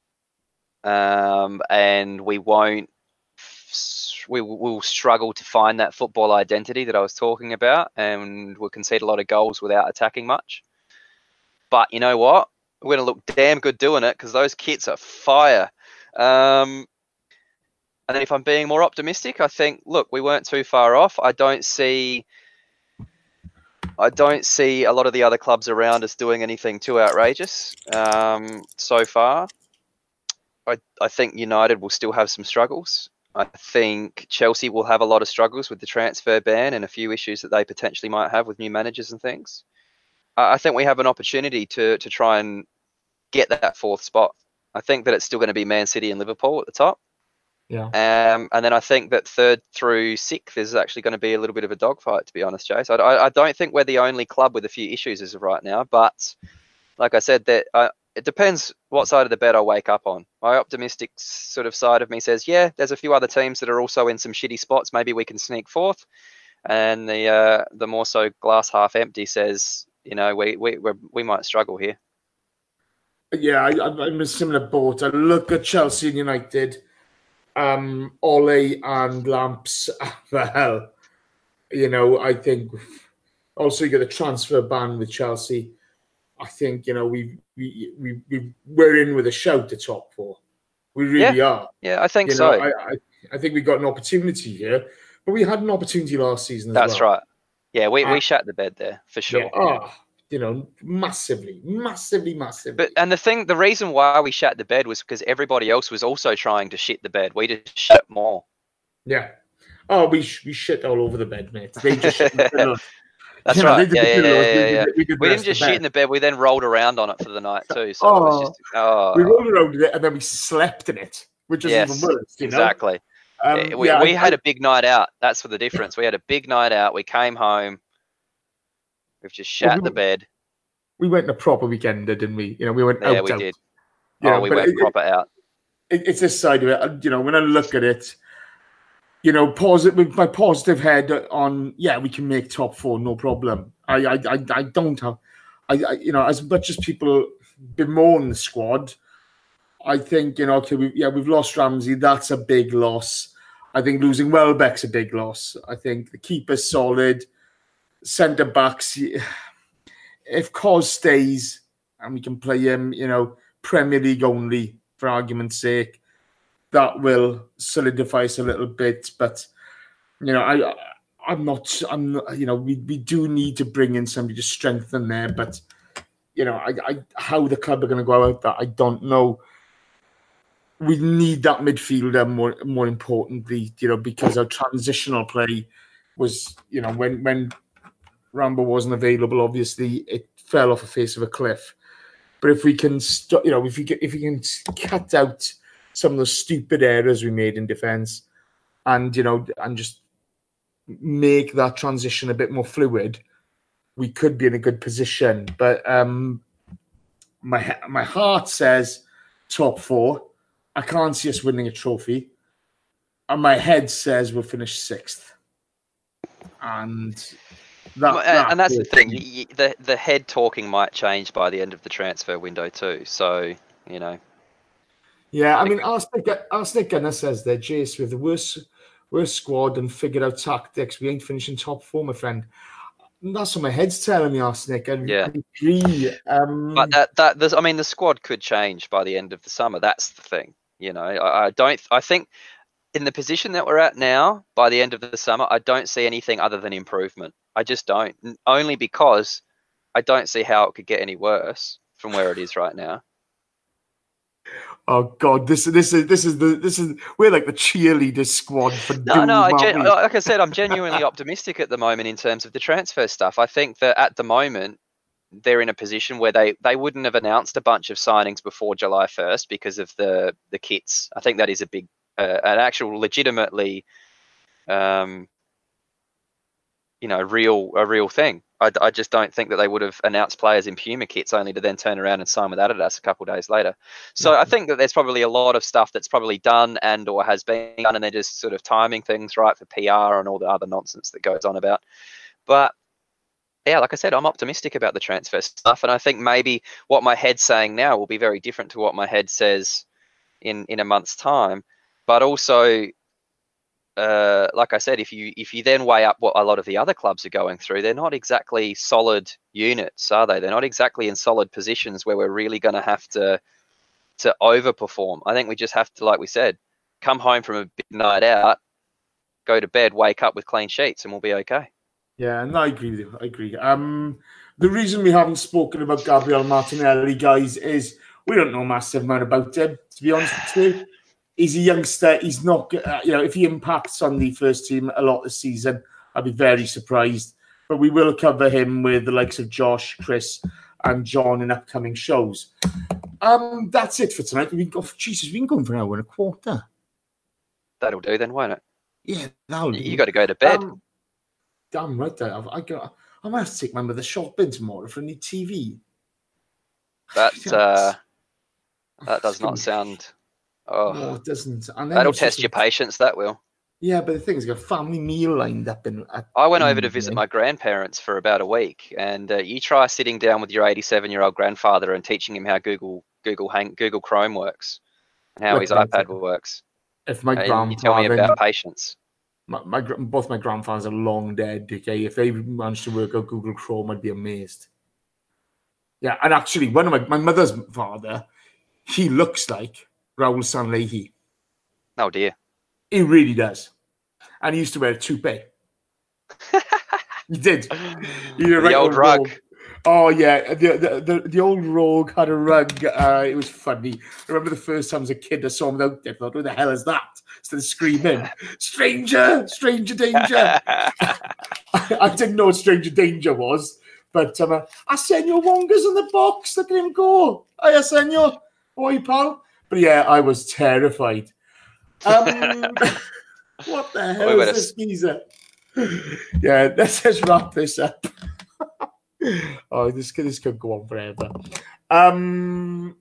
[SPEAKER 6] um, and we won't. We will struggle to find that football identity that I was talking about, and we'll concede a lot of goals without attacking much. But you know what? We're going to look damn good doing it, because those kits are fire. Um, and then if I'm being more optimistic, I think, look, we weren't too far off. I don't see, I don't see a lot of the other clubs around us doing anything too outrageous um, so far. I, I think United will still have some struggles. I think Chelsea will have a lot of struggles with the transfer ban and a few issues that they potentially might have with new managers and things. I think we have an opportunity to to try and get that fourth spot. I think that it's still going to be Man City and Liverpool at the top.
[SPEAKER 5] Yeah.
[SPEAKER 6] Um, and then I think that third through sixth is actually going to be a little bit of a dogfight, to be honest, Chase. I, I don't think we're the only club with a few issues as of right now, but like I said, that I, it depends what side of the bed I wake up on. My optimistic sort of side of me says, yeah, there's a few other teams that are also in some shitty spots. Maybe we can sneak fourth. And the uh, the more so glass half empty says, you know, we we we're, we might struggle here.
[SPEAKER 5] Yeah, I, I'm in a similar boat. I look at Chelsea and United, um, Ole and Lamps. Well, you know, I think also you get the transfer ban with Chelsea. I think, you know, we we we, we we're in with a shout to top four. We really
[SPEAKER 6] Yeah.
[SPEAKER 5] are.
[SPEAKER 6] Yeah, I think
[SPEAKER 5] You
[SPEAKER 6] so.
[SPEAKER 5] know, I, I I think we got an opportunity here, but we had an opportunity last season as
[SPEAKER 6] That's
[SPEAKER 5] well.
[SPEAKER 6] right. Yeah, we,
[SPEAKER 5] Uh,
[SPEAKER 6] we shat the bed there for sure.
[SPEAKER 5] Yeah, oh, you know, massively, massively, massively.
[SPEAKER 6] But and the thing, the reason why we shat the bed was because everybody else was also trying to shit the bed. We just shit more.
[SPEAKER 5] Yeah. Oh, we we shit all over the bed, mate. They just shit in the pillows.
[SPEAKER 6] That's
[SPEAKER 5] You know,
[SPEAKER 6] right.
[SPEAKER 5] they
[SPEAKER 6] Yeah,
[SPEAKER 5] did
[SPEAKER 6] yeah,
[SPEAKER 5] the
[SPEAKER 6] yeah,
[SPEAKER 5] pillows,
[SPEAKER 6] yeah,
[SPEAKER 5] we did
[SPEAKER 6] yeah.
[SPEAKER 5] the- we did the
[SPEAKER 6] We
[SPEAKER 5] rest
[SPEAKER 6] didn't
[SPEAKER 5] of
[SPEAKER 6] just
[SPEAKER 5] the
[SPEAKER 6] shit
[SPEAKER 5] bed.
[SPEAKER 6] in the bed. We then rolled around on it for the night too. So it was
[SPEAKER 5] Oh.
[SPEAKER 6] just oh.
[SPEAKER 5] We rolled around in it and then we slept in it, which is
[SPEAKER 6] Yes,
[SPEAKER 5] even worse. You know?
[SPEAKER 6] exactly.
[SPEAKER 5] Um,
[SPEAKER 6] Eh, we
[SPEAKER 5] yeah,
[SPEAKER 6] we
[SPEAKER 5] I-
[SPEAKER 6] had
[SPEAKER 5] I-
[SPEAKER 6] a big night out. That's for the difference. We had a big night out. We came home. We've just
[SPEAKER 5] Well,
[SPEAKER 6] shat
[SPEAKER 5] we-
[SPEAKER 6] the bed.
[SPEAKER 5] we went on a proper weekend, didn't we? You know, we went
[SPEAKER 6] Yeah,
[SPEAKER 5] out.
[SPEAKER 6] we
[SPEAKER 5] out.
[SPEAKER 6] did.
[SPEAKER 5] You
[SPEAKER 6] Oh,
[SPEAKER 5] know,
[SPEAKER 6] we
[SPEAKER 5] but
[SPEAKER 6] went
[SPEAKER 5] it-
[SPEAKER 6] proper out.
[SPEAKER 5] it, it's this side of it. And, you know, when I look at it, you know, positive with my positive head on, yeah, we can make top four, no problem. I, I, I, I don't have, I, I, you know, as much as people bemoan the squad, I think, you know, okay, we, yeah, we've lost Ramsey. That's a big loss. I think losing Welbeck's a big loss. I think the keeper's solid. Centre backs, if Cos stays and we can play him, you know, Premier League only for argument's sake, that will solidify us a little bit. But you know, I, I'm not, I'm, not, you know, we, we do need to bring in somebody to strengthen there. But you know, I, I how the club are going to go about that, I don't know. We need that midfielder more, more importantly, you know, because our transitional play was, you know, when when Rambo wasn't available, obviously it fell off the face of a cliff. But if we can, st- you know, if we can, if we can cut out some of the stupid errors we made in defence, and you know, and just make that transition a bit more fluid, we could be in a good position. But um, my my heart says top four. I can't see us winning a trophy, and my head says we'll finish sixth. And that,
[SPEAKER 6] Well,
[SPEAKER 5] that
[SPEAKER 6] and that's the
[SPEAKER 5] hurts
[SPEAKER 6] thing.
[SPEAKER 5] me.
[SPEAKER 6] y- y- The the head talking might change by the end of the transfer window too. So you know,
[SPEAKER 5] Yeah, I mean, Arsenic, Arsenic Gunner says there, Jace, we have the worst, worst squad and figured out tactics. We ain't finishing top four, my friend. And that's what my head's telling me, Arsenic. I,
[SPEAKER 6] Yeah.
[SPEAKER 5] I agree. Um,
[SPEAKER 6] but that that there's, I mean, the squad could change by the end of the summer. That's the thing. You know, I, I don't. I think in the position that we're at now, by the end of the summer, I don't see anything other than improvement. I just don't. N- Only because I don't see how it could get any worse from where it is right now.
[SPEAKER 5] oh God, this this is this is the this is we're like the cheerleader squad for
[SPEAKER 6] No,
[SPEAKER 5] doom,
[SPEAKER 6] no. I
[SPEAKER 5] aren't
[SPEAKER 6] gen-
[SPEAKER 5] we?
[SPEAKER 6] like I said, I'm genuinely optimistic at the moment in terms of the transfer stuff. I think that at the moment they're in a position where they, they wouldn't have announced a bunch of signings before July first because of the the kits. I think that is a big, uh, an actual legitimately, um, you know, real a real thing. I, I just don't think that they would have announced players in Puma kits only to then turn around and sign with Adidas a couple of days later. So I think that there's probably a lot of stuff that's probably done and or has been done, and they're just sort of timing things right for P R and all the other nonsense that goes on about. But yeah, like I said, I'm optimistic about the transfer stuff, and I think maybe what my head's saying now will be very different to what my head says in in a month's time. But also, uh, like I said, if you if you then weigh up what a lot of the other clubs are going through, they're not exactly solid units, are they? They're not exactly in solid positions where we're really going to have to to overperform. I think we just have to, like we said, come home from a big night out, go to bed, wake up with clean sheets, and we'll be okay.
[SPEAKER 5] Yeah, and I agree with you. I agree. Um, the reason we haven't spoken about Gabriel Martinelli, guys, is we don't know a massive amount about him. To be honest with you, he's a youngster. He's not, uh, you know, if he impacts on the first team a lot this season, I'd be very surprised. But we will cover him with the likes of Josh, Chris, and John in upcoming shows. Um, that's it for tonight. We've got, Jesus, we've been going for an hour and a quarter.
[SPEAKER 6] That'll do then, won't it?
[SPEAKER 5] Yeah, that'll do.
[SPEAKER 6] You got to go to bed.
[SPEAKER 5] Um, damn right, I have. I got. I might have to take my mother shopping tomorrow for a new T V.
[SPEAKER 6] That uh, that does not sound. Oh,
[SPEAKER 5] No, it doesn't. And then
[SPEAKER 6] that'll
[SPEAKER 5] it's
[SPEAKER 6] test
[SPEAKER 5] just
[SPEAKER 6] your
[SPEAKER 5] like-
[SPEAKER 6] patience. That will.
[SPEAKER 5] Yeah, but the thing is, you've got a family meal lined up in. At,
[SPEAKER 6] I went
[SPEAKER 5] in
[SPEAKER 6] over
[SPEAKER 5] the
[SPEAKER 6] to visit
[SPEAKER 5] evening.
[SPEAKER 6] my grandparents for about a week, and uh, you try sitting down with your eighty-seven-year-old grandfather and teaching him how Google Google Hang, Google Chrome works and how
[SPEAKER 5] Look,
[SPEAKER 6] his
[SPEAKER 5] mate,
[SPEAKER 6] iPad works.
[SPEAKER 5] If my
[SPEAKER 6] And you tell me
[SPEAKER 5] grandfather,
[SPEAKER 6] about patience.
[SPEAKER 5] my, my gr- both my grandfathers are long dead. Okay, if they managed to work out Google Chrome, I'd be amazed. Yeah, and actually, one of my my mother's father, he looks like Raoul Sanlehi.
[SPEAKER 6] Oh dear.
[SPEAKER 5] He really does. And he used to wear a toupee. He did. He had a
[SPEAKER 6] The
[SPEAKER 5] right
[SPEAKER 6] old rug.
[SPEAKER 5] robe. Oh, yeah. The, the, the, the old rogue had a rug. Uh, it was funny. I remember the first time as a kid I saw him out there. I thought, who the hell is that? Instead of screaming, stranger, stranger danger. I didn't know what stranger danger was. But um, uh, Arsenio Wonga's in the box. Look at him go. Hi, Arsenio. Oi, pal. But yeah, I was terrified. Um, what the hell
[SPEAKER 6] We
[SPEAKER 5] is
[SPEAKER 6] better
[SPEAKER 5] this geezer? Yeah, let's just wrap this up. Oh, this could, this could go on forever. Um,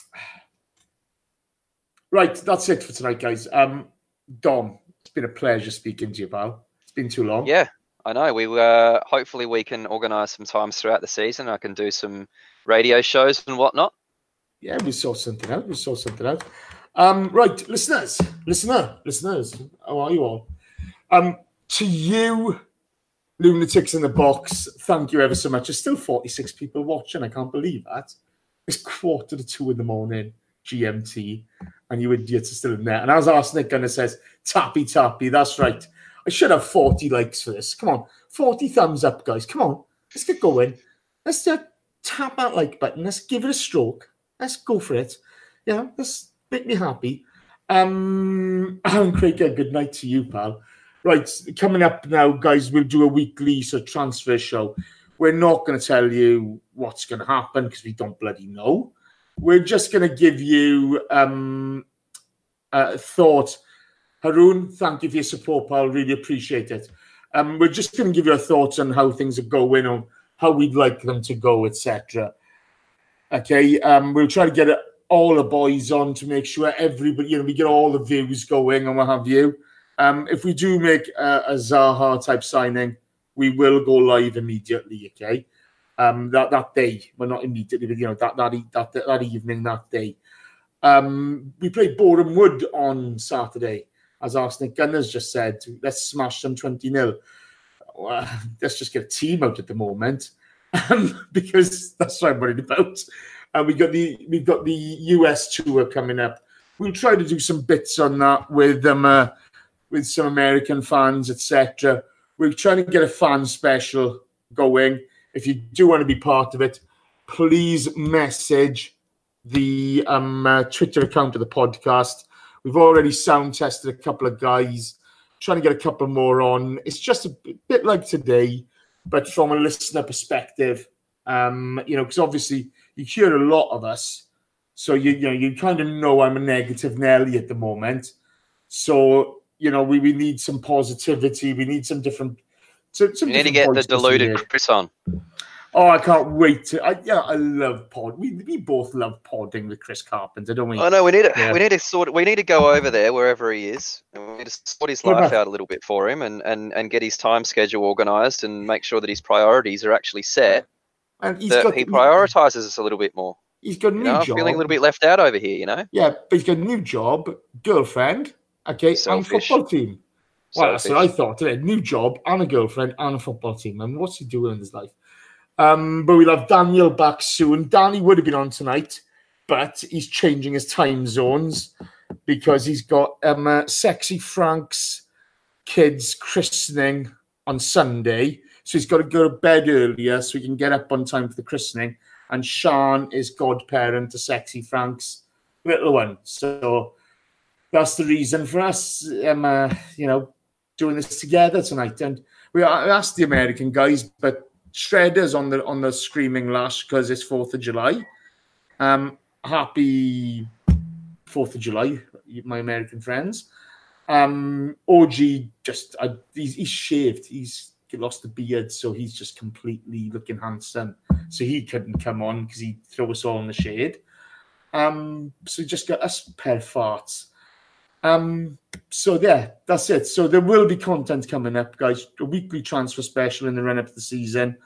[SPEAKER 5] right, that's it for tonight, guys. Um, Dom, it's been a pleasure speaking to you, pal. It's been too long.
[SPEAKER 6] Yeah, I know. We uh, hopefully we can organise some times throughout the season. I can do some radio shows and whatnot.
[SPEAKER 5] Yeah, we saw something out. We saw something out. Um, right, listeners, listener, listeners, how are you all? Um, to you, lunatics in the box, thank you ever so much. There's still forty-six people watching. I can't believe that. It's quarter to two in the morning, G M T, and you idiots are still in there. And as Arsenic Gunner says, tappy tappy, that's right. I should have forty likes for this. Come on, forty thumbs up, guys. Come on, let's get going. Let's uh, tap that like button. Let's give it a stroke. Let's go for it. Yeah, let's make me happy. Um, Alan Craig, a good night to you, pal. Right, coming up now, guys, we'll do a weekly so transfer show. We're not going to tell you what's going to happen because we don't bloody know. We're just going to give you um, a thought. Haroon, thank you for your support, pal. Really appreciate it. Um, we're just going to give you a thoughts on how things are going, on how we'd like them to go, et cetera. Okay, um, we'll try to get all the boys on to make sure everybody, you know, we get all the views going and what have you. Um, if we do make a, a Zaha type signing, we will go live immediately. Okay, um, that that day, well, not immediately, but you know, that that that that evening, that day. Um, we played Boreham Wood on Saturday, as Arsenic Gunners just said. Let's smash them twenty nil. Well, let's just get a team out at the moment. Um, because that's what I'm worried about. And uh, we got the we've got the U S tour coming up. We'll try to do some bits on that with them, uh, with some American fans, et cetera. We're trying to get a fan special going. If you do want to be part of it, please message the um, uh, Twitter account of the podcast. We've already sound tested a couple of guys, trying to get a couple more on. It's just a bit like today, but from a listener perspective, um, you know, because obviously you hear a lot of us, so you you know you kind of know I'm a negative Nelly at the moment. So you know we, we need some positivity. We need some different. Some, some
[SPEAKER 6] You need to
[SPEAKER 5] different
[SPEAKER 6] get the
[SPEAKER 5] voices here.
[SPEAKER 6] deluded Chris on.
[SPEAKER 5] Oh, I can't wait to. I, yeah, I love pod. We we both love podding with Chris Carpenter, don't we?
[SPEAKER 6] I know we need to
[SPEAKER 5] Yeah.
[SPEAKER 6] we need to sort we need to go over there wherever he is, and we need to sort his
[SPEAKER 5] What
[SPEAKER 6] life
[SPEAKER 5] about-
[SPEAKER 6] out a little bit for him, and, and, and get his time schedule organised, and make sure that his priorities are actually set.
[SPEAKER 5] And he's
[SPEAKER 6] That
[SPEAKER 5] got
[SPEAKER 6] he prioritises us a little bit more.
[SPEAKER 5] He's got a
[SPEAKER 6] You
[SPEAKER 5] new
[SPEAKER 6] know, I'm
[SPEAKER 5] job.
[SPEAKER 6] feeling a little bit left out over here. You know,
[SPEAKER 5] Yeah, but he's got a new job, girlfriend, okay,
[SPEAKER 6] Selfish.
[SPEAKER 5] and football team. Well, that's what I
[SPEAKER 6] Selfish.
[SPEAKER 5] thought. A new job and a girlfriend and a football team. I mean, what's he doing in his life? Um, but we'll have Daniel back soon. Danny would have been on tonight, but he's changing his time zones because he's got um, uh, Sexy Frank's kids' christening on Sunday. So he's got to go to bed earlier so he can get up on time for the christening. And Sean is godparent to Sexy Frank's little one. So that's the reason for us, um, uh, you know, doing this together tonight. And we asked the American guys, but Shredder's on the on the screaming lash because it's Fourth of July. Um, happy Fourth of July, my American friends. Um, O G just uh, he's, he's shaved. He's he lost the beard, so he's just completely looking handsome. So he couldn't come on because he'd throw us all in the shade. Um, so we just got us a pair of farts. Um, so yeah, that's it. So there will be content coming up, guys. A weekly transfer special in the run-up to the season.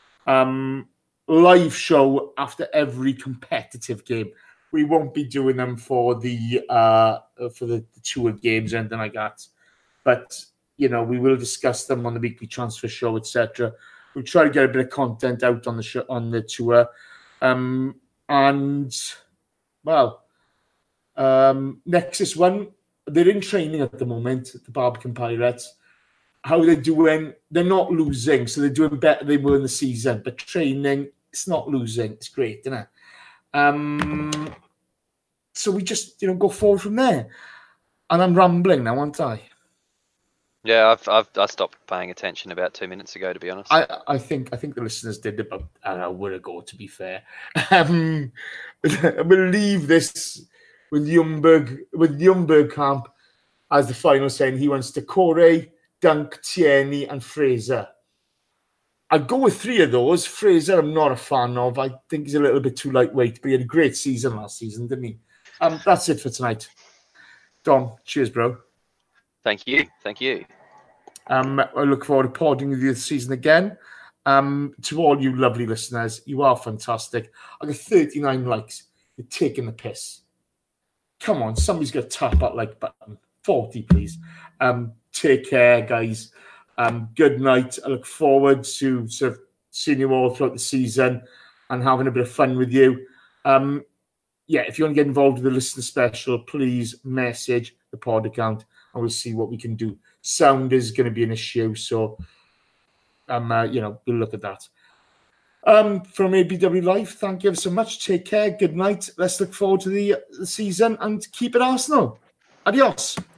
[SPEAKER 5] Um, live show after every competitive game. We won't be doing them for the uh, for the, the tour games or anything like that. But, you know, we will discuss them on the weekly transfer show, et cetera. We'll try to get a bit of content out on the show, on the tour. Um, and, well, um, Nexus One, they're in training at the moment, the Barbican Pirates. How they're doing, they're not losing, so they're doing better than they were in the season. But training, it's not losing. It's great, isn't it? Um, so we just, you know, go forward from there. And I'm rambling now, aren't I?
[SPEAKER 6] Yeah, I've, I've I stopped paying attention about two minutes ago, to be honest.
[SPEAKER 5] I, I think I think the listeners did about an hour ago, to be fair. Um, we'll leave this with Ljungberg, with Ljungberg camp as the final saying he wants to Corey, Dunk, Tierney, and Fraser. I'd go with three of those. Fraser, I'm not a fan of. I think he's a little bit too lightweight, but he had a great season last season, didn't he? Um, that's it for tonight. Dom, cheers, bro.
[SPEAKER 6] Thank you. Thank you.
[SPEAKER 5] Um, I look forward to podding with you this season again. Um, to all you lovely listeners, you are fantastic. I got thirty-nine likes. You're taking the piss. Come on, somebody's got to tap that like button. forty, please. Um, take care, guys. Um, good night. I look forward to sort of seeing you all throughout the season and having a bit of fun with you. Um, yeah, if you want to get involved with the listener special, please message the pod account and we'll see what we can do. Sound is going to be an issue, so um, uh, you know, we'll look at that. Um, from A B W Live, thank you ever so much. Take care. Good night. Let's look forward to the, the season and keep it Arsenal. Adios.